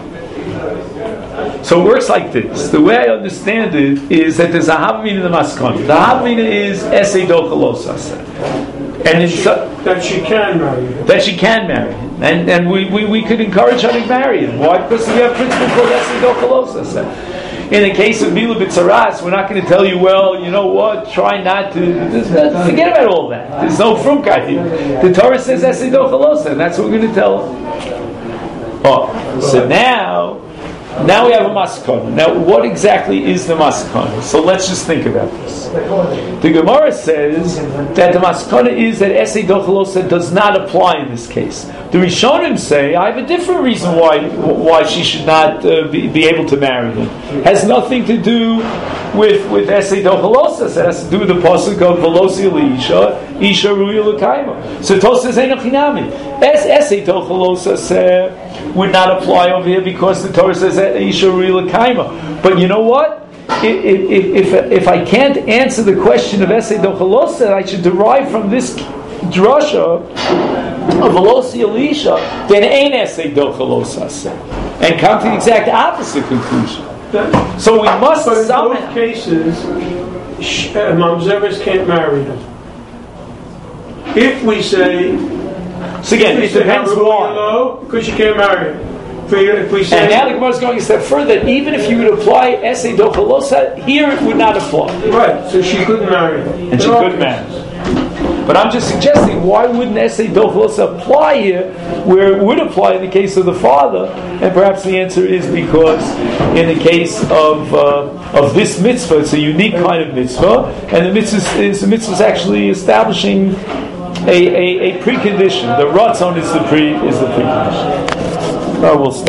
So it works like this. The way I understand it is that there's a havamina and a maskon. The havamina is esei dochalosas, and it's That she, that she can marry him. that she can marry him, and and we, we, we could encourage her to marry him. Why? Because we have a principle called esei dochalosas. In the case of Mila B'Tzaras, we're not going to tell you, well, you know what, try not to, forget about all that. There's no frumkeit here. The Torah says esei dochalosas, and that's what we're going to tell them. Oh, so now, now we have a maskon. Now, what exactly is the maskon? So let's just think about this. The Gemara says that the maskon is that esei dochalosas does not apply in this case. The Rishonim say, I have a different reason why why she should not uh, be, be able to marry him. Has nothing to do with with esei dochalosas. It has to do with the pasuk of velosi l'isha, isha ruya l'kaima. So Tosafos says einochinami. Es esei dochalosas uh, would not apply over here because the Torah says isha ruya l'kaima. But you know what? If, if, if, if I can't answer the question of esei dochalosas, I should derive from this drasha of velosi Elisha, then ain't esei dochalosas, and come to the exact opposite conclusion. That, so we must but in somehow. both cases, sh- uh, mamzeres can't marry him. If we say, So again, it depends why. No, because you can't marry him. If we say, and now the Gemara is going a step further. That even if you would apply esei dochalosas here, it would not apply. Right, so she couldn't marry him. And she couldn't marry. But I'm just suggesting, why wouldn't Essay Dochos apply here where it would apply in the case of the father? And perhaps the answer is because in the case of uh, of this mitzvah, it's a unique kind of mitzvah, and the mitzvah is the mitzvah is actually establishing a, a, a precondition. The ratzon is the pre is the precondition. Uh, we'll stop.